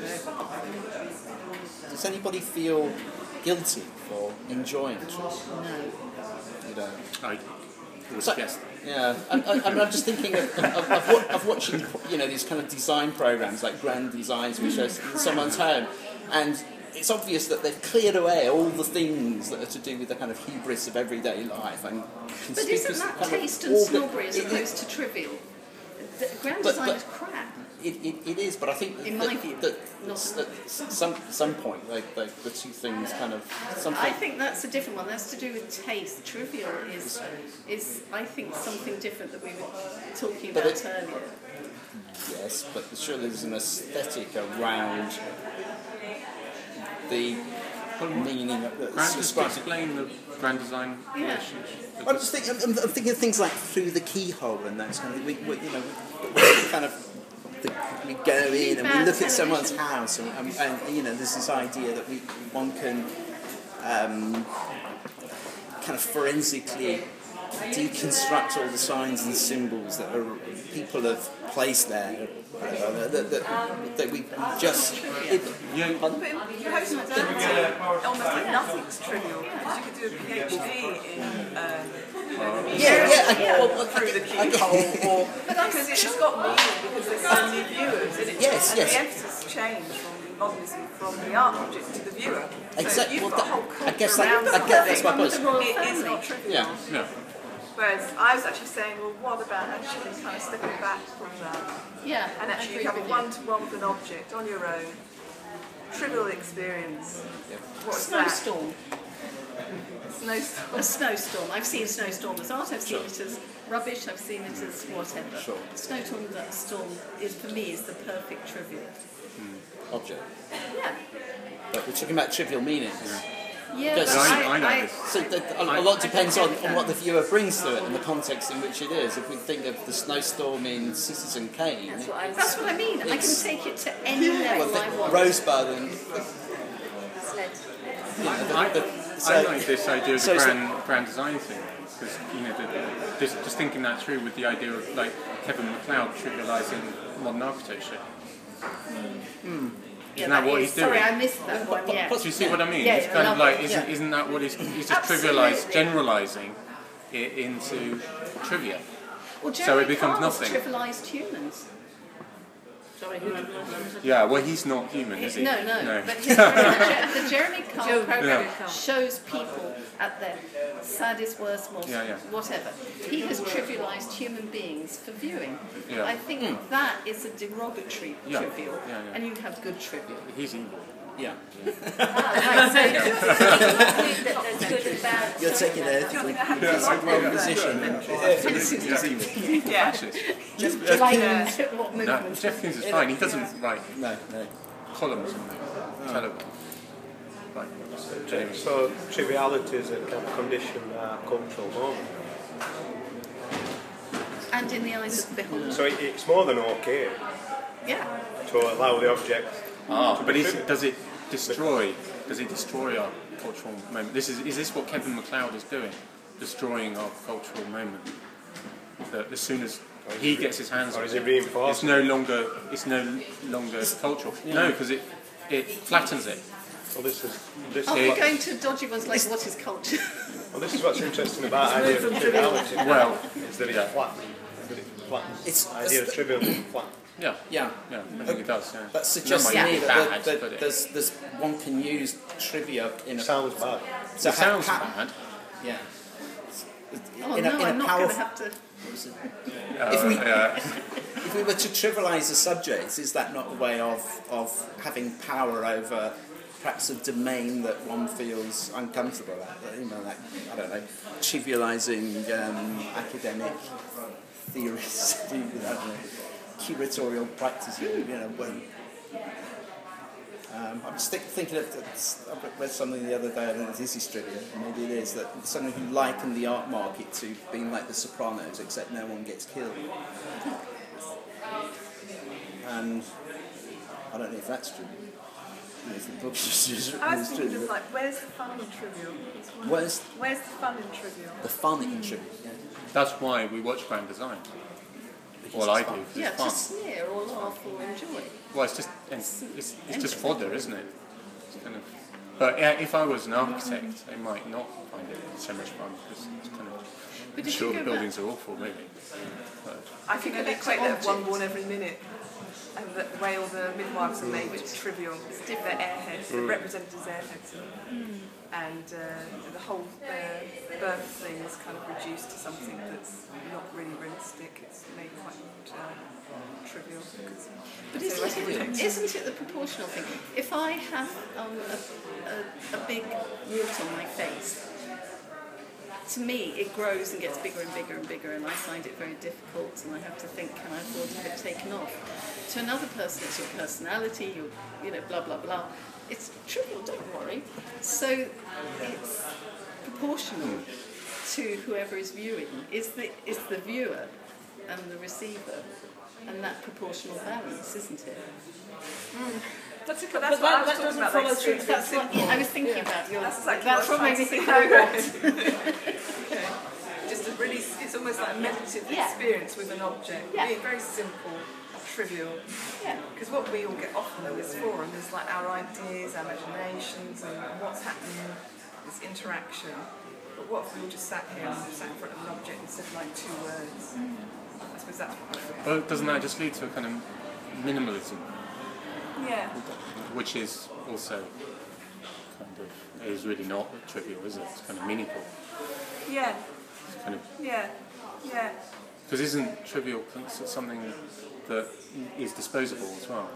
[SPEAKER 1] Does anybody feel guilty for enjoying trivial?
[SPEAKER 2] No.
[SPEAKER 1] You don't.
[SPEAKER 7] I would
[SPEAKER 1] So-
[SPEAKER 7] guess that.
[SPEAKER 1] Yeah, I, I, I mean, I'm just thinking of, of, of, wa- of watching, you know, these kind of design programs like Grand Designs, which are in someone's home, and it's obvious that they've cleared away all the things that are to do with the kind of hubris of everyday life and
[SPEAKER 2] But isn't that
[SPEAKER 1] kind of
[SPEAKER 2] taste and
[SPEAKER 1] orga-
[SPEAKER 2] snobbery as
[SPEAKER 1] it- it-
[SPEAKER 2] opposed to trivial? The grand
[SPEAKER 1] But-
[SPEAKER 2] design
[SPEAKER 1] but-
[SPEAKER 2] is crap.
[SPEAKER 1] It, it, it is, but I think
[SPEAKER 2] In
[SPEAKER 1] that,
[SPEAKER 2] my view,
[SPEAKER 1] that
[SPEAKER 2] not-
[SPEAKER 1] at some some point, like, like the two things kind of something.
[SPEAKER 2] I think that's a different one. That's to do with taste. Trivial is, is I think, something different that we were talking
[SPEAKER 1] But
[SPEAKER 2] about
[SPEAKER 1] it-
[SPEAKER 2] earlier.
[SPEAKER 1] Yes, but surely there's an aesthetic around the meaning of the
[SPEAKER 7] Grand, just explain the grand design
[SPEAKER 2] Yeah.
[SPEAKER 7] relationship.
[SPEAKER 1] I'm just thinking. I'm, I'm thinking of things like through the keyhole and that kind of. We, we, you know, we, we kind of. The, we go in and we
[SPEAKER 2] Bad
[SPEAKER 1] look at someone's
[SPEAKER 2] television.
[SPEAKER 1] house, and, and, and you know, there's this idea that we one can um, kind of forensically deconstruct all the signs and symbols that are, people have placed there, uh, that, that, that we just... It,
[SPEAKER 7] Yeah.
[SPEAKER 4] But in postmodernity, almost like nothing's trivial, because you could do a PhD in um,
[SPEAKER 1] yeah, yeah, I, well,
[SPEAKER 4] through the
[SPEAKER 1] I,
[SPEAKER 4] keyhole, or because it's just got meaning because there's so many viewers, and, it,
[SPEAKER 1] Yes,
[SPEAKER 4] and
[SPEAKER 1] yes.
[SPEAKER 4] the emphasis changed from modernism from the art object to the viewer. So
[SPEAKER 1] Exactly.
[SPEAKER 4] you've
[SPEAKER 1] Well,
[SPEAKER 4] got a
[SPEAKER 1] that-
[SPEAKER 4] whole
[SPEAKER 1] I
[SPEAKER 4] culture
[SPEAKER 1] guess that-
[SPEAKER 4] around
[SPEAKER 1] I guess that's my
[SPEAKER 4] something.
[SPEAKER 1] point.
[SPEAKER 4] It is not trivial.
[SPEAKER 1] yeah.
[SPEAKER 7] Yeah.
[SPEAKER 4] Whereas I was actually saying, well, what about actually kind of stepping back from that
[SPEAKER 2] Yeah,
[SPEAKER 4] and
[SPEAKER 2] I
[SPEAKER 4] actually
[SPEAKER 2] agree
[SPEAKER 4] have a
[SPEAKER 2] with you.
[SPEAKER 4] one-to-one with an object on your own, trivial experience. What's that?
[SPEAKER 2] Snowstorm.
[SPEAKER 4] Snowstorm.
[SPEAKER 2] A snowstorm. I've seen snowstorm as art. I've seen it as rubbish. I've seen it as whatever.
[SPEAKER 1] Sure.
[SPEAKER 2] Snowstorm that storm is for me is the perfect trivial.
[SPEAKER 1] Object.
[SPEAKER 2] Yeah.
[SPEAKER 1] But we're talking about trivial meanings.
[SPEAKER 2] Yeah,
[SPEAKER 1] Yes.
[SPEAKER 2] but
[SPEAKER 7] I-
[SPEAKER 2] I,
[SPEAKER 7] I know
[SPEAKER 2] I,
[SPEAKER 7] this.
[SPEAKER 1] So the, a, a lot depends on, on what the viewer brings to it and the context in which it is. If we think of the snowstorm in Citizen Kane,
[SPEAKER 8] That's what I was
[SPEAKER 2] that's what I mean. I can
[SPEAKER 1] It's-
[SPEAKER 2] take it to any level
[SPEAKER 1] well,
[SPEAKER 2] I
[SPEAKER 1] the
[SPEAKER 2] want.
[SPEAKER 1] Rosebud and
[SPEAKER 8] sled.
[SPEAKER 1] you know, the,
[SPEAKER 7] I,
[SPEAKER 1] the,
[SPEAKER 7] I
[SPEAKER 1] so-
[SPEAKER 7] like this idea of
[SPEAKER 1] so
[SPEAKER 7] the
[SPEAKER 1] it's
[SPEAKER 7] grand, grand design thing, because you know, the, just, just thinking that through with the idea of like Kevin MacLeod trivialising modern architecture.
[SPEAKER 2] Yeah,
[SPEAKER 7] Isn't that what
[SPEAKER 2] is-
[SPEAKER 7] he's doing?
[SPEAKER 2] Sorry, I missed that one. Yeah.
[SPEAKER 7] Do you see what I mean?
[SPEAKER 2] Yeah,
[SPEAKER 7] it's
[SPEAKER 2] yeah,
[SPEAKER 7] kind
[SPEAKER 2] I
[SPEAKER 7] of
[SPEAKER 2] love
[SPEAKER 7] like,
[SPEAKER 2] it,
[SPEAKER 7] isn't,
[SPEAKER 2] yeah.
[SPEAKER 7] isn't that what he's, he's just
[SPEAKER 2] Absolutely.
[SPEAKER 7] trivialised, generalising it into trivia.
[SPEAKER 2] Well,
[SPEAKER 7] So
[SPEAKER 2] Jeremy
[SPEAKER 7] it becomes
[SPEAKER 2] Carl's
[SPEAKER 7] nothing.
[SPEAKER 2] trivialised humans. Sorry, who trivialised?
[SPEAKER 7] Yeah, well, he's not human, is he?
[SPEAKER 2] No, no, but his, the, the Jeremy Carl program
[SPEAKER 7] Yeah.
[SPEAKER 2] shows people at their saddest, worst, most
[SPEAKER 7] Yeah, yeah.
[SPEAKER 2] whatever. He has trivialised human beings for viewing.
[SPEAKER 7] Yeah.
[SPEAKER 2] I think that is a derogatory
[SPEAKER 7] Yeah.
[SPEAKER 2] trivial,
[SPEAKER 7] Yeah, yeah.
[SPEAKER 2] and you have good trivial.
[SPEAKER 7] He's evil.
[SPEAKER 1] yeah.
[SPEAKER 8] Right, so you conclude that there's good and bad.
[SPEAKER 1] You're taking a ethically wrong position.
[SPEAKER 4] Yeah.
[SPEAKER 7] Fascist.
[SPEAKER 2] Like
[SPEAKER 7] Uh,
[SPEAKER 2] what
[SPEAKER 7] No,
[SPEAKER 2] movement?
[SPEAKER 7] Jeff Koons is fine. He doesn't write
[SPEAKER 1] No, no.
[SPEAKER 7] columns on television. Like, anyway.
[SPEAKER 3] So trivialities that can condition our cultural moment.
[SPEAKER 2] And in the eyes of the beholder.
[SPEAKER 3] So it, it's more than okay
[SPEAKER 2] Yeah.
[SPEAKER 3] to allow the object.
[SPEAKER 7] Ah,
[SPEAKER 3] to
[SPEAKER 7] but
[SPEAKER 3] be
[SPEAKER 7] is,
[SPEAKER 3] trivial.
[SPEAKER 7] does it destroy? Does it destroy our cultural moment? This is is this what Kevin MacLeod is doing? Destroying our cultural moment. That as soon as he gets his hands
[SPEAKER 3] Or
[SPEAKER 7] on
[SPEAKER 3] is
[SPEAKER 7] it,
[SPEAKER 3] it reinforced?
[SPEAKER 7] it's no longer it's no longer cultural. No, because it it flattens it.
[SPEAKER 3] Well, this is this
[SPEAKER 2] Are
[SPEAKER 3] is
[SPEAKER 2] we
[SPEAKER 3] what,
[SPEAKER 2] going to dodgy ones like what is culture?
[SPEAKER 3] well, this is what's interesting about the idea of triviality.
[SPEAKER 7] Well,
[SPEAKER 3] is that it's
[SPEAKER 7] yeah.
[SPEAKER 3] flat. That it flattens.
[SPEAKER 1] It's-
[SPEAKER 3] the idea of trivial is flat.
[SPEAKER 7] yeah,
[SPEAKER 1] Yeah.
[SPEAKER 7] yeah, I think it does. Yeah.
[SPEAKER 1] That suggests to
[SPEAKER 7] might
[SPEAKER 1] me
[SPEAKER 7] be
[SPEAKER 1] that,
[SPEAKER 7] bad,
[SPEAKER 1] that,
[SPEAKER 7] but
[SPEAKER 1] that
[SPEAKER 7] it-
[SPEAKER 1] there's, there's one can use trivia in a
[SPEAKER 3] Sounds bad.
[SPEAKER 1] so
[SPEAKER 7] It
[SPEAKER 1] ha-
[SPEAKER 7] sounds
[SPEAKER 1] ha-
[SPEAKER 7] bad.
[SPEAKER 1] Yeah.
[SPEAKER 2] Oh
[SPEAKER 1] In a-
[SPEAKER 2] no,
[SPEAKER 1] in a
[SPEAKER 2] I'm not going to
[SPEAKER 1] powerful-
[SPEAKER 2] have to.
[SPEAKER 7] Uh,
[SPEAKER 1] If we-
[SPEAKER 7] yeah.
[SPEAKER 1] If we were to trivialise the subject, is that not a way of, of having power over perhaps a domain that one feels uncomfortable at? You know, like, I don't know, trivialising um, academic theories, I don't know, curatorial practices, you know, when... Um, I'm just think, thinking of, I read something the other day, I don't know if this is trivia, maybe it is, that someone who likened the art market to being like the Sopranos, except no one gets killed. And I don't know if that's true. If the book is is
[SPEAKER 4] I was
[SPEAKER 1] is
[SPEAKER 4] thinking
[SPEAKER 1] true.
[SPEAKER 4] of like, where's the fun in trivial?
[SPEAKER 1] Where's
[SPEAKER 4] Where's the fun in trivial?
[SPEAKER 1] the fun in trivia? Yeah.
[SPEAKER 7] That's why we watch Grand Design. Well, I do. 'cause
[SPEAKER 2] Yeah,
[SPEAKER 7] it's
[SPEAKER 2] to
[SPEAKER 7] fun.
[SPEAKER 2] sneer or laugh or enjoy.
[SPEAKER 7] Well, it's just it's, it's, it's just fodder, isn't it? It's kind of, but yeah, if I was an architect, I might not find it so much fun because it's kind of.
[SPEAKER 2] But
[SPEAKER 7] I'm
[SPEAKER 2] if
[SPEAKER 7] sure
[SPEAKER 2] you
[SPEAKER 7] the
[SPEAKER 2] go
[SPEAKER 7] buildings are awful, really. But,
[SPEAKER 4] I think
[SPEAKER 2] Go
[SPEAKER 4] they
[SPEAKER 2] back to
[SPEAKER 4] equate that of one
[SPEAKER 2] objects.
[SPEAKER 4] born every minute. And the way all the midwives are made is trivial. They're airheads, they're represented as airheads. And uh, the whole uh, birth thing is kind of reduced to something that's not really realistic. It's made quite uh, trivial. Because
[SPEAKER 2] But
[SPEAKER 4] it's a
[SPEAKER 2] isn't it,
[SPEAKER 4] reference.
[SPEAKER 2] isn't it the proportional thing? If I have um, a, a, a big wart on my face, to me it grows and gets bigger and bigger and bigger, and I find it very difficult, and I have to think, can I afford to have it taken off? To another person, it's your personality, your, you know, blah blah blah. It's trivial, don't worry. So it's proportional to whoever is viewing. Is the is the viewer and the receiver, and that proportional balance, isn't it?
[SPEAKER 5] That's, a,
[SPEAKER 4] But
[SPEAKER 5] but
[SPEAKER 4] that's
[SPEAKER 5] that,
[SPEAKER 4] what I was
[SPEAKER 5] that
[SPEAKER 4] talking
[SPEAKER 5] doesn't
[SPEAKER 4] about,
[SPEAKER 5] follow
[SPEAKER 4] like,
[SPEAKER 5] through.
[SPEAKER 4] strict
[SPEAKER 2] That's what I was thinking
[SPEAKER 5] Yeah.
[SPEAKER 2] about. Your,
[SPEAKER 4] That's exactly
[SPEAKER 2] that's
[SPEAKER 4] what
[SPEAKER 2] what
[SPEAKER 4] I
[SPEAKER 2] made
[SPEAKER 4] was
[SPEAKER 2] me think
[SPEAKER 4] trying
[SPEAKER 2] I
[SPEAKER 4] to say.
[SPEAKER 2] want.
[SPEAKER 4] Okay. Just a really, it's almost like a meditative
[SPEAKER 2] Yeah.
[SPEAKER 4] experience with an object.
[SPEAKER 2] Yeah.
[SPEAKER 4] Being very simple, trivial.
[SPEAKER 2] Yeah.
[SPEAKER 4] Because what we all get often in this forum is like our ideas, our imaginations, and what's happening, this interaction. But what if we all just sat here and sat in front of an object and said like two words? I suppose that's what I
[SPEAKER 7] Well, doesn't that just lead to a kind of minimalism,
[SPEAKER 4] Yeah.
[SPEAKER 7] which is also kind of is really not trivial, is it? It's kind of meaningful.
[SPEAKER 4] Yeah.
[SPEAKER 7] It's kind of
[SPEAKER 4] Yeah. Yeah.
[SPEAKER 7] because isn't trivial something that is disposable as well?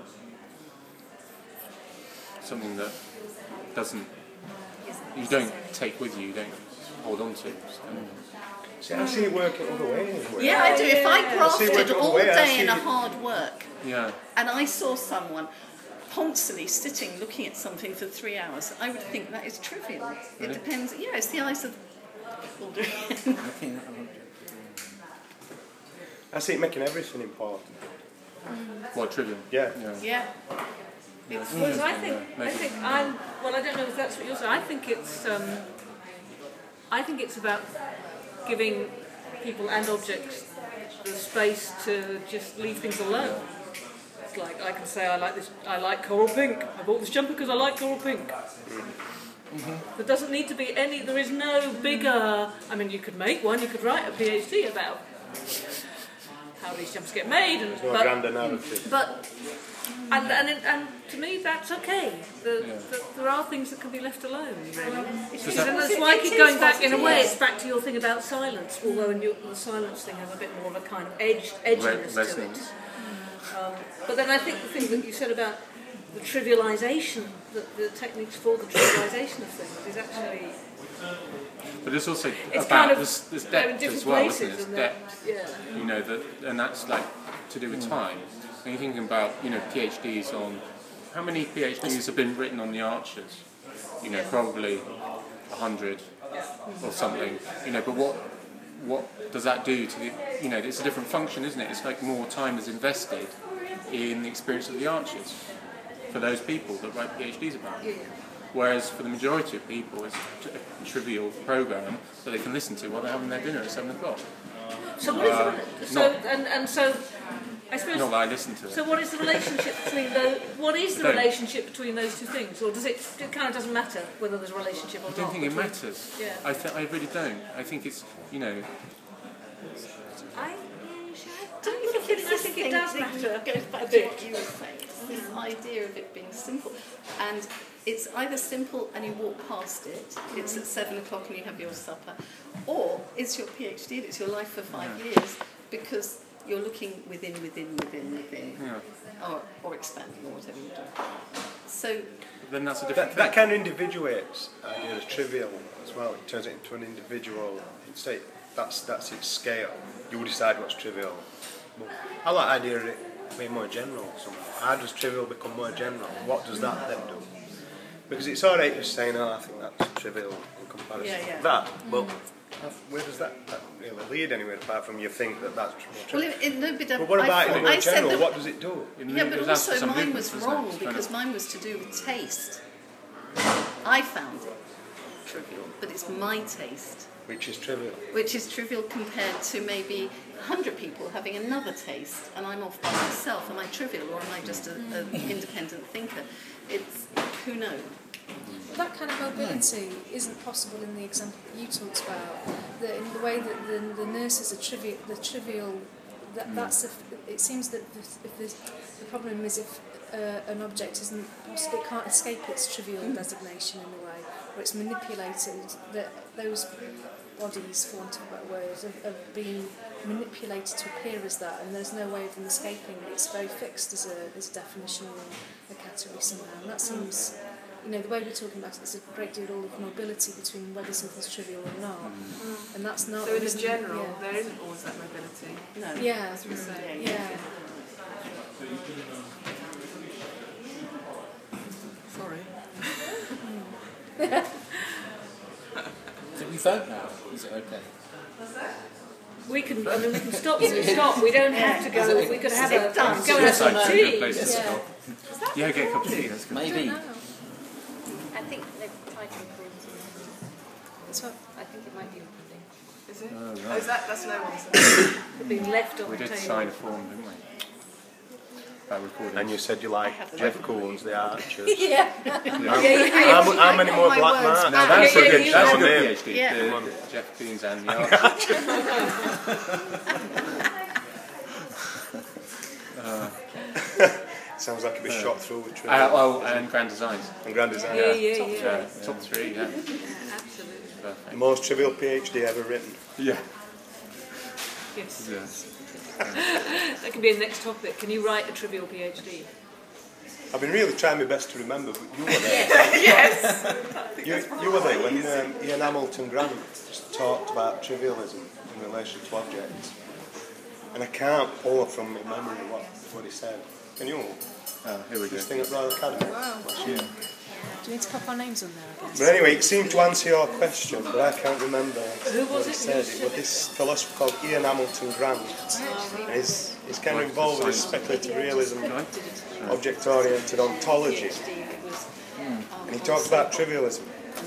[SPEAKER 7] Something that doesn't you don't take with you, you don't hold on to. So,
[SPEAKER 3] See, I see it working other ways.
[SPEAKER 2] Yeah, I do. If I
[SPEAKER 3] I see it
[SPEAKER 2] grafted
[SPEAKER 3] working
[SPEAKER 2] all
[SPEAKER 3] away, I
[SPEAKER 2] day in a
[SPEAKER 3] see-
[SPEAKER 2] hard work
[SPEAKER 7] yeah.
[SPEAKER 2] and I saw someone constantly sitting looking at something for three hours, I would think that is trivial. It
[SPEAKER 7] Really?
[SPEAKER 2] depends. Yeah, it's the eyes of people doing it.
[SPEAKER 1] Looking at an object.
[SPEAKER 3] I see it making everything important.
[SPEAKER 7] What trivial?
[SPEAKER 3] Yeah.
[SPEAKER 7] Yeah.
[SPEAKER 2] Yeah. It's,
[SPEAKER 5] Whereas I think,
[SPEAKER 7] Yeah,
[SPEAKER 5] I
[SPEAKER 7] maybe.
[SPEAKER 5] think I'm, well, I don't know if that's what you're saying. I think it's, um, I think it's about giving people and objects the space to just leave things alone. It's like I can say I like this, I like coral pink. I bought this jumper because I like coral pink. Mm-hmm. There doesn't need to be any. There is no bigger. I mean, you could make one. You could write a PhD about how these jumpers get made, and
[SPEAKER 3] No
[SPEAKER 5] but,
[SPEAKER 3] grander narrative.
[SPEAKER 5] but and, and and and to me that's okay. The,
[SPEAKER 7] Yeah.
[SPEAKER 5] the, there are things that can be left alone, really.
[SPEAKER 7] Does
[SPEAKER 5] And
[SPEAKER 7] that,
[SPEAKER 5] that's why I
[SPEAKER 2] It
[SPEAKER 5] keep
[SPEAKER 2] is
[SPEAKER 5] going back.
[SPEAKER 2] what
[SPEAKER 5] In a
[SPEAKER 2] it
[SPEAKER 5] way,
[SPEAKER 2] is.
[SPEAKER 5] it's back to your thing about silence. Although in your, the silence thing has a bit more of a kind of edge, edginess to
[SPEAKER 7] resonance.
[SPEAKER 5] it. Um, but then I think the thing that you said about the trivialisation, the, the techniques for the trivialisation of things, is actually
[SPEAKER 7] but it's also
[SPEAKER 5] it's
[SPEAKER 7] about
[SPEAKER 5] kind of
[SPEAKER 7] this, this
[SPEAKER 5] they're in
[SPEAKER 7] depth
[SPEAKER 5] different
[SPEAKER 7] as well,
[SPEAKER 5] places,
[SPEAKER 7] isn't it? It's
[SPEAKER 5] and they're-
[SPEAKER 7] depth.
[SPEAKER 5] yeah.
[SPEAKER 7] You know that, and that's like to do with time. And you're thinking about you know PhDs on how many PhDs have been written on the Archers? You know, probably a hundred or something. You know, but what what does that do to the? You know, it's a different function, isn't it? It's like more time is invested in the experience of the Archers for those people that write PhDs about.
[SPEAKER 5] Yeah.
[SPEAKER 7] Whereas for the majority of people, it's a trivial program that they can listen to while they're having their dinner at seven o'clock.
[SPEAKER 5] So what is
[SPEAKER 7] Uh,
[SPEAKER 5] the, so
[SPEAKER 7] not-
[SPEAKER 5] and and so I suppose.
[SPEAKER 7] Not that I listen to it.
[SPEAKER 5] So what is the relationship between those? What is the
[SPEAKER 7] I don't.
[SPEAKER 5] relationship between those two things, or does it? It kind of doesn't matter whether there's a relationship or
[SPEAKER 7] I
[SPEAKER 5] not.
[SPEAKER 7] don't think it
[SPEAKER 5] between-
[SPEAKER 7] matters.
[SPEAKER 5] Yeah.
[SPEAKER 7] I, th- I really don't. I think it's, you know,
[SPEAKER 5] I,
[SPEAKER 2] don't you think
[SPEAKER 5] I
[SPEAKER 2] it's this
[SPEAKER 5] think it
[SPEAKER 2] thing
[SPEAKER 5] does
[SPEAKER 2] that
[SPEAKER 5] matter
[SPEAKER 2] goes back
[SPEAKER 5] a
[SPEAKER 2] to
[SPEAKER 5] bit.
[SPEAKER 2] what you were saying? It's this idea of it being simple. And it's either simple and you walk past it, it's at seven o'clock and you have your supper, or it's your PhD and it's your life for five years because you're looking within, within, within, within,
[SPEAKER 7] yeah.
[SPEAKER 2] or, or expanding or whatever you're doing. So,
[SPEAKER 7] Then that's a different
[SPEAKER 3] That, that
[SPEAKER 7] thing.
[SPEAKER 3] kind of individuates idea as trivial as well. It turns it into an individual state. That's that's its scale. You decide what's trivial. But I like the idea of it being more general somehow. How does trivial become more general? What does that then do? Because it's alright just saying, oh, I think that's trivial in comparison
[SPEAKER 2] Yeah, yeah.
[SPEAKER 3] to that. But where does that, that really lead anywhere apart from you think that that's more
[SPEAKER 2] well,
[SPEAKER 3] trivial?
[SPEAKER 2] it, it, no, but, um,
[SPEAKER 3] But what about
[SPEAKER 2] I,
[SPEAKER 3] in the
[SPEAKER 2] I
[SPEAKER 3] more
[SPEAKER 2] said
[SPEAKER 3] general?
[SPEAKER 2] that,
[SPEAKER 3] What does it do?
[SPEAKER 7] It
[SPEAKER 2] yeah, but
[SPEAKER 7] allows for
[SPEAKER 2] also
[SPEAKER 7] some
[SPEAKER 2] mine
[SPEAKER 7] difference,
[SPEAKER 2] was
[SPEAKER 7] doesn't it?
[SPEAKER 2] wrong
[SPEAKER 7] It's kind
[SPEAKER 2] because
[SPEAKER 7] of-
[SPEAKER 2] mine was to do with taste. I found it trivial, but it's my taste,
[SPEAKER 3] Which is trivial.
[SPEAKER 2] which is trivial compared to maybe a hundred people having another taste, and I'm off by myself. Am I trivial or am I just an independent thinker? It's, who knows?
[SPEAKER 6] Well, that kind of mobility isn't possible in the example that you talked about. The, in the way that the, the nurses are trivial, the trivial, that, that's if, it seems that if, if there's, the problem is if uh, an object isn't, it can't escape its trivial designation in a way, or it's manipulated. That those bodies, for want of a better word, have, have been manipulated to appear as that, and there's no way of them escaping it. It's very fixed as a, as a definition or a category somehow, and that seems. You know, the way we're talking about it, there's a great deal of mobility between whether something's trivial or not, mm. and that's not.
[SPEAKER 4] So in the
[SPEAKER 6] isn't-
[SPEAKER 4] general,
[SPEAKER 6] yeah.
[SPEAKER 4] there isn't always that mobility.
[SPEAKER 2] No.
[SPEAKER 6] Yeah,
[SPEAKER 4] As we say.
[SPEAKER 6] yeah.
[SPEAKER 4] Sorry.
[SPEAKER 1] So we vote now. Is it okay?
[SPEAKER 5] We can. I mean, we can stop. We can stop. We don't have to go. We could have a
[SPEAKER 2] Sit down.
[SPEAKER 5] go and have
[SPEAKER 7] It's like
[SPEAKER 5] some
[SPEAKER 7] a good
[SPEAKER 5] tea.
[SPEAKER 7] place to
[SPEAKER 6] Yeah.
[SPEAKER 7] stop. Yeah, get a cup of tea. That's good.
[SPEAKER 1] Maybe.
[SPEAKER 8] I think they've tried to improve it.
[SPEAKER 6] So,
[SPEAKER 8] I think it might be open.
[SPEAKER 4] Is it?
[SPEAKER 7] Oh,
[SPEAKER 4] Oh,
[SPEAKER 7] right.
[SPEAKER 4] is that, that's no one's.
[SPEAKER 5] Being left on
[SPEAKER 7] We
[SPEAKER 5] the
[SPEAKER 7] did
[SPEAKER 5] table.
[SPEAKER 7] sign a form, didn't we? About recording.
[SPEAKER 3] And you said you like Jeff Koons, the Archers.
[SPEAKER 6] yeah.
[SPEAKER 3] How, mu- how many more
[SPEAKER 2] my
[SPEAKER 3] black
[SPEAKER 2] words
[SPEAKER 3] marks?
[SPEAKER 7] No, that's
[SPEAKER 5] yeah,
[SPEAKER 7] a good,
[SPEAKER 5] yeah,
[SPEAKER 7] that's a
[SPEAKER 3] yeah.
[SPEAKER 7] good PhD.
[SPEAKER 2] Yeah.
[SPEAKER 7] The, the Jeff Koons and the Archers.
[SPEAKER 3] Sounds like it'd be shot through with
[SPEAKER 7] Uh,
[SPEAKER 3] trivia.
[SPEAKER 7] oh, and Grand Designs.
[SPEAKER 3] And Grand Design.
[SPEAKER 5] Yeah, yeah, yeah.
[SPEAKER 7] Yeah, top three, yeah.
[SPEAKER 5] Absolutely.
[SPEAKER 3] The
[SPEAKER 7] Perfect.
[SPEAKER 3] most trivial PhD ever written.
[SPEAKER 7] Yeah.
[SPEAKER 5] Yes.
[SPEAKER 7] Yes.
[SPEAKER 5] That can be a next topic. Can you write a trivial PhD?
[SPEAKER 3] I've been really trying my best to remember, but you were there.
[SPEAKER 4] Yes.
[SPEAKER 3] You, you were there when um, Ian Hamilton Grant just talked about trivialism in relation to objects. And I can't pull from my memory what, what he said. Can you?
[SPEAKER 7] Oh, here we go.
[SPEAKER 3] This thing at Royal Academy last year.
[SPEAKER 6] Do we need to pop our names on there, I guess?
[SPEAKER 3] But anyway, it seemed to answer your question, but I can't remember
[SPEAKER 5] Who was
[SPEAKER 3] what
[SPEAKER 5] it?
[SPEAKER 3] he said. It was this philosopher called Ian Hamilton Grant. And he's, he's kind of involved with this speculative realism, object-oriented ontology. And he talks about trivialism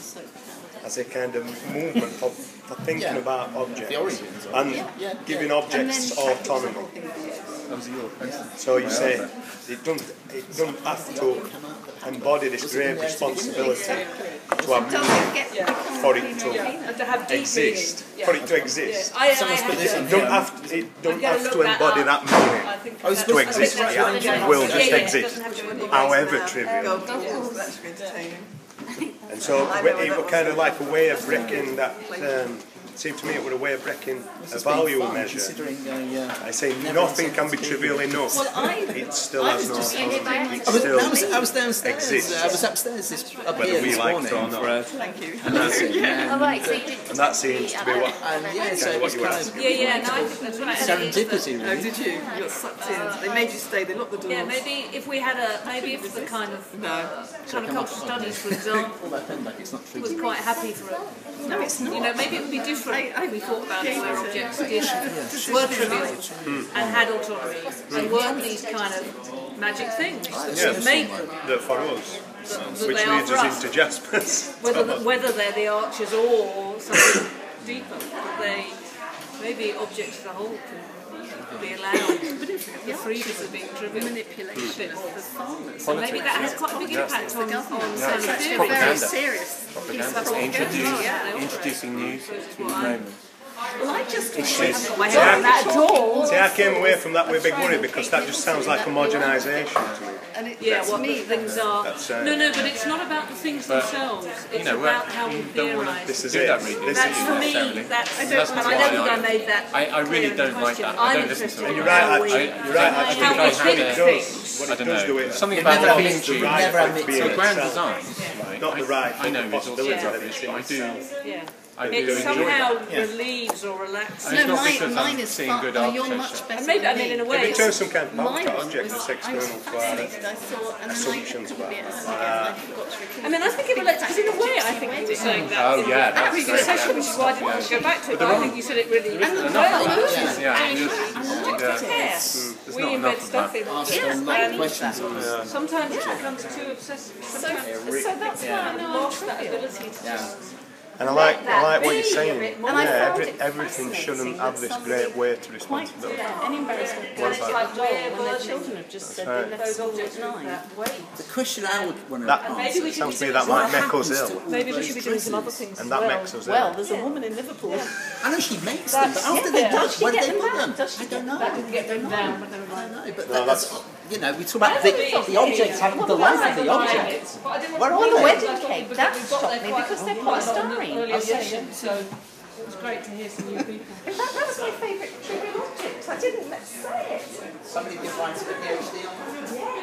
[SPEAKER 3] as a kind of movement for, for thinking
[SPEAKER 1] Yeah.
[SPEAKER 3] about objects
[SPEAKER 1] The origins of
[SPEAKER 3] and
[SPEAKER 1] yeah.
[SPEAKER 3] giving objects autonomy.
[SPEAKER 7] That was your question.
[SPEAKER 3] So you say it doesn't, it doesn't have to embody this grave responsibility to have meaning
[SPEAKER 2] Get, become
[SPEAKER 3] for it to
[SPEAKER 5] And to have deep
[SPEAKER 3] exist.
[SPEAKER 5] meaning.
[SPEAKER 3] For it to exist.
[SPEAKER 5] I, I
[SPEAKER 1] Someone's
[SPEAKER 5] have
[SPEAKER 1] put this
[SPEAKER 5] to-
[SPEAKER 1] in
[SPEAKER 3] It don't
[SPEAKER 1] here.
[SPEAKER 3] have to, it don't
[SPEAKER 5] gotta
[SPEAKER 3] have
[SPEAKER 5] look
[SPEAKER 3] to
[SPEAKER 5] that
[SPEAKER 3] embody
[SPEAKER 5] up.
[SPEAKER 3] that meaning
[SPEAKER 5] I think
[SPEAKER 1] I was
[SPEAKER 5] that's-
[SPEAKER 3] to
[SPEAKER 1] supposed to-
[SPEAKER 3] exist.
[SPEAKER 5] I think
[SPEAKER 3] It
[SPEAKER 5] that's
[SPEAKER 3] actually
[SPEAKER 5] what
[SPEAKER 3] will
[SPEAKER 5] it
[SPEAKER 3] just
[SPEAKER 5] is. Yeah, yeah, it
[SPEAKER 3] exist,
[SPEAKER 5] doesn't have to be-
[SPEAKER 3] however
[SPEAKER 4] Go,
[SPEAKER 3] trivial.
[SPEAKER 4] go, go. That's really entertaining.
[SPEAKER 3] And so
[SPEAKER 4] I know
[SPEAKER 3] it
[SPEAKER 4] where that
[SPEAKER 3] was
[SPEAKER 4] was
[SPEAKER 3] kind of
[SPEAKER 4] going.
[SPEAKER 3] like a way of breaking that. Um, it seemed to me it was a way of breaking a
[SPEAKER 1] It's been
[SPEAKER 3] value
[SPEAKER 1] fun,
[SPEAKER 3] measure.
[SPEAKER 1] Considering, uh, yeah.
[SPEAKER 3] I say
[SPEAKER 1] Never
[SPEAKER 3] nothing can be
[SPEAKER 1] intended to
[SPEAKER 3] trivial
[SPEAKER 1] be.
[SPEAKER 3] enough.
[SPEAKER 2] Well, I,
[SPEAKER 3] It still
[SPEAKER 2] I
[SPEAKER 3] has
[SPEAKER 2] was
[SPEAKER 3] no
[SPEAKER 2] just
[SPEAKER 3] autonomy.
[SPEAKER 2] thinking
[SPEAKER 3] It
[SPEAKER 1] I was,
[SPEAKER 3] still
[SPEAKER 1] I was, I was downstairs.
[SPEAKER 3] exists.
[SPEAKER 1] I was upstairs this, up
[SPEAKER 3] Whether
[SPEAKER 1] here
[SPEAKER 3] we
[SPEAKER 1] this
[SPEAKER 3] liked
[SPEAKER 1] morning
[SPEAKER 3] it or not.
[SPEAKER 1] for a,
[SPEAKER 4] Thank you.
[SPEAKER 3] And that's it.
[SPEAKER 8] Oh, right, so you did.
[SPEAKER 3] And that seems to be what,
[SPEAKER 1] and yeah, so
[SPEAKER 3] kind
[SPEAKER 1] it
[SPEAKER 3] of what
[SPEAKER 1] was
[SPEAKER 3] you were
[SPEAKER 1] kind
[SPEAKER 3] asking.
[SPEAKER 1] of
[SPEAKER 5] Yeah, yeah, no, I think that's right.
[SPEAKER 1] serendipity,
[SPEAKER 4] Oh,
[SPEAKER 1] really.
[SPEAKER 4] did you? You got sucked in. They made you stay. They locked the doors.
[SPEAKER 5] Yeah, maybe if we had a, maybe if the kind of,
[SPEAKER 4] No.
[SPEAKER 5] kind of cultural studies, for example,
[SPEAKER 1] Pull that pen back, it's not true.
[SPEAKER 5] was quite happy for it.
[SPEAKER 2] no, it's not.
[SPEAKER 5] You know, maybe it would be different
[SPEAKER 2] I- I
[SPEAKER 5] if we thought about it where
[SPEAKER 2] gave it
[SPEAKER 5] objects
[SPEAKER 2] a-
[SPEAKER 5] did, were trivial and had autonomy and weren't these kind of magic things that
[SPEAKER 3] Yes.
[SPEAKER 5] would make them.
[SPEAKER 3] that for us,
[SPEAKER 5] That, that
[SPEAKER 3] which
[SPEAKER 5] they are
[SPEAKER 3] leads
[SPEAKER 5] for
[SPEAKER 3] us
[SPEAKER 5] us.
[SPEAKER 3] into Jasper's.
[SPEAKER 5] Whether, whether they're the archers or something deeper, that they, maybe objects as a whole can be allowed the freedom of being trivial.
[SPEAKER 2] manipulation of the farmers.
[SPEAKER 5] So maybe that has quite a big impact on, on
[SPEAKER 2] So
[SPEAKER 5] some
[SPEAKER 2] it's actually a
[SPEAKER 5] theory.
[SPEAKER 2] very
[SPEAKER 7] Propaganda.
[SPEAKER 2] serious piece of
[SPEAKER 7] Propaganda.
[SPEAKER 2] propaganda.
[SPEAKER 7] Introduce,
[SPEAKER 5] Yeah, they all
[SPEAKER 7] introducing news to these moments.
[SPEAKER 2] Well, I just
[SPEAKER 5] I haven't got my head on that at all.
[SPEAKER 3] See, I came away from that with a big worry because that just sounds like homogenisation to me.
[SPEAKER 2] and it,
[SPEAKER 5] Yeah,
[SPEAKER 2] to
[SPEAKER 5] what
[SPEAKER 2] me,
[SPEAKER 5] the things are.
[SPEAKER 3] That's, uh,
[SPEAKER 5] No, no, but it's not about the things themselves. It's
[SPEAKER 7] know,
[SPEAKER 5] about
[SPEAKER 7] well,
[SPEAKER 5] how we
[SPEAKER 7] you don't wanna-
[SPEAKER 5] theorise.
[SPEAKER 3] This is
[SPEAKER 7] Do
[SPEAKER 3] it.
[SPEAKER 7] that really.
[SPEAKER 3] This
[SPEAKER 5] That's
[SPEAKER 3] is
[SPEAKER 5] for me.
[SPEAKER 7] necessarily.
[SPEAKER 5] That's,
[SPEAKER 2] I don't-
[SPEAKER 5] and I
[SPEAKER 7] That's
[SPEAKER 5] don't
[SPEAKER 7] why
[SPEAKER 5] think
[SPEAKER 7] I-
[SPEAKER 5] I made that.
[SPEAKER 7] I, I really
[SPEAKER 5] clear in the
[SPEAKER 7] don't like
[SPEAKER 5] question.
[SPEAKER 7] that. I
[SPEAKER 5] I'm
[SPEAKER 7] don't listen
[SPEAKER 5] interested
[SPEAKER 7] to
[SPEAKER 5] in
[SPEAKER 7] it.
[SPEAKER 3] You're right,
[SPEAKER 5] how we-
[SPEAKER 3] actually. You're right,
[SPEAKER 7] I
[SPEAKER 3] actually.
[SPEAKER 7] think I
[SPEAKER 5] How we
[SPEAKER 7] had
[SPEAKER 5] think
[SPEAKER 7] a-
[SPEAKER 3] It does.
[SPEAKER 5] things.
[SPEAKER 3] What
[SPEAKER 7] I
[SPEAKER 3] it
[SPEAKER 7] don't
[SPEAKER 3] does
[SPEAKER 7] know.
[SPEAKER 3] do it.
[SPEAKER 7] Something
[SPEAKER 3] it
[SPEAKER 7] about
[SPEAKER 3] never
[SPEAKER 7] that
[SPEAKER 3] holds
[SPEAKER 7] being
[SPEAKER 3] the
[SPEAKER 7] cheap.
[SPEAKER 3] right
[SPEAKER 1] Never
[SPEAKER 3] for it
[SPEAKER 1] admit
[SPEAKER 3] to be
[SPEAKER 1] to
[SPEAKER 3] in
[SPEAKER 7] So grand
[SPEAKER 3] itself.
[SPEAKER 7] design, right?
[SPEAKER 3] Not the
[SPEAKER 7] I-
[SPEAKER 3] right
[SPEAKER 7] I know
[SPEAKER 3] for
[SPEAKER 7] there's also
[SPEAKER 3] possibility that
[SPEAKER 7] rubbish,
[SPEAKER 3] it's
[SPEAKER 7] but
[SPEAKER 3] in
[SPEAKER 7] I do.
[SPEAKER 3] itself.
[SPEAKER 5] Yeah.
[SPEAKER 7] I do
[SPEAKER 5] It
[SPEAKER 7] enjoy
[SPEAKER 5] somehow
[SPEAKER 7] that.
[SPEAKER 1] Yeah.
[SPEAKER 5] relieves or relaxes.
[SPEAKER 7] It's
[SPEAKER 2] no,
[SPEAKER 7] not
[SPEAKER 2] mine,
[SPEAKER 7] because
[SPEAKER 2] mine
[SPEAKER 7] I'm
[SPEAKER 2] is
[SPEAKER 7] seeing
[SPEAKER 2] fun.
[SPEAKER 7] good
[SPEAKER 2] Oh, you're
[SPEAKER 7] architecture.
[SPEAKER 2] much better
[SPEAKER 5] And maybe,
[SPEAKER 2] than
[SPEAKER 5] I mean, in a
[SPEAKER 2] me.
[SPEAKER 5] way,
[SPEAKER 3] If it
[SPEAKER 5] it's,
[SPEAKER 3] turns some kind of
[SPEAKER 2] Mine
[SPEAKER 3] multi
[SPEAKER 2] was,
[SPEAKER 3] object that's
[SPEAKER 2] I was
[SPEAKER 3] external to our
[SPEAKER 2] fascinated. I saw, and then
[SPEAKER 3] assumptions
[SPEAKER 2] I,
[SPEAKER 3] about
[SPEAKER 2] again,
[SPEAKER 3] it.
[SPEAKER 2] I forgot to record
[SPEAKER 5] I mean, I think it relates, because in a way, I think you were saying that
[SPEAKER 7] Oh
[SPEAKER 5] in
[SPEAKER 7] yeah,
[SPEAKER 5] the
[SPEAKER 7] that's
[SPEAKER 5] previous
[SPEAKER 7] very
[SPEAKER 5] session, which is why I didn't want to go back to it, but I think you said it really
[SPEAKER 2] And the
[SPEAKER 5] well.
[SPEAKER 2] emotions.
[SPEAKER 7] Yeah,
[SPEAKER 5] And
[SPEAKER 7] just-
[SPEAKER 5] objects
[SPEAKER 7] yeah.
[SPEAKER 5] care.
[SPEAKER 7] There's
[SPEAKER 5] We
[SPEAKER 7] not
[SPEAKER 5] embed
[SPEAKER 7] enough of
[SPEAKER 5] stuff
[SPEAKER 7] that.
[SPEAKER 5] in
[SPEAKER 1] Ask
[SPEAKER 5] objects.
[SPEAKER 1] them like
[SPEAKER 5] and
[SPEAKER 1] questions.
[SPEAKER 5] sometimes it becomes too obsessive.
[SPEAKER 2] So,
[SPEAKER 5] Sometimes
[SPEAKER 2] so that's why I know I'm
[SPEAKER 5] lost that
[SPEAKER 2] trivial.
[SPEAKER 5] ability to
[SPEAKER 1] Yeah.
[SPEAKER 5] just...
[SPEAKER 3] And I like, I like what you're
[SPEAKER 5] Be a
[SPEAKER 3] saying.
[SPEAKER 5] bit more-
[SPEAKER 2] And I
[SPEAKER 3] Yeah,
[SPEAKER 2] found
[SPEAKER 3] every,
[SPEAKER 2] it
[SPEAKER 3] everything
[SPEAKER 2] fascinating
[SPEAKER 3] shouldn't
[SPEAKER 2] that
[SPEAKER 3] have this
[SPEAKER 2] somebody
[SPEAKER 3] great weight to
[SPEAKER 2] quite
[SPEAKER 3] responsibility.
[SPEAKER 2] yeah, an embarrassment goes to that door when their children have just said they left school at nine.
[SPEAKER 1] The question I would want to
[SPEAKER 3] That
[SPEAKER 1] ask
[SPEAKER 5] we
[SPEAKER 1] is,
[SPEAKER 5] should
[SPEAKER 3] sounds to
[SPEAKER 5] be
[SPEAKER 3] me that
[SPEAKER 5] doing
[SPEAKER 3] might make us
[SPEAKER 1] happens
[SPEAKER 3] ill.
[SPEAKER 1] to all
[SPEAKER 5] Maybe we
[SPEAKER 1] those
[SPEAKER 5] should be doing some other
[SPEAKER 1] dresses?
[SPEAKER 5] things
[SPEAKER 3] And
[SPEAKER 5] as
[SPEAKER 3] that
[SPEAKER 5] well.
[SPEAKER 3] makes us
[SPEAKER 2] Well,
[SPEAKER 3] ill.
[SPEAKER 2] there's a woman in Liverpool.
[SPEAKER 1] I know she makes them, but after they're
[SPEAKER 2] yeah.
[SPEAKER 1] done,
[SPEAKER 2] Does she
[SPEAKER 1] where do
[SPEAKER 2] get
[SPEAKER 1] they
[SPEAKER 2] them
[SPEAKER 1] put
[SPEAKER 2] back?
[SPEAKER 1] them?
[SPEAKER 2] Does she
[SPEAKER 1] I don't know.
[SPEAKER 5] That didn't get them down, but never
[SPEAKER 1] I
[SPEAKER 5] mind.
[SPEAKER 1] don't know, but
[SPEAKER 3] No,
[SPEAKER 1] that's,
[SPEAKER 3] that's-
[SPEAKER 1] you know, we talk about the, the object having the life of the object. Where
[SPEAKER 2] Oh,
[SPEAKER 1] are
[SPEAKER 2] the
[SPEAKER 1] they?
[SPEAKER 2] wedding cake, that shocked me because they're polystyrene.
[SPEAKER 5] Earlier session, so it was great to hear some new people.
[SPEAKER 2] In fact, that was my favourite trivial object. I didn't let's say it.
[SPEAKER 1] Somebody been writing a PhD on it?
[SPEAKER 2] Yeah.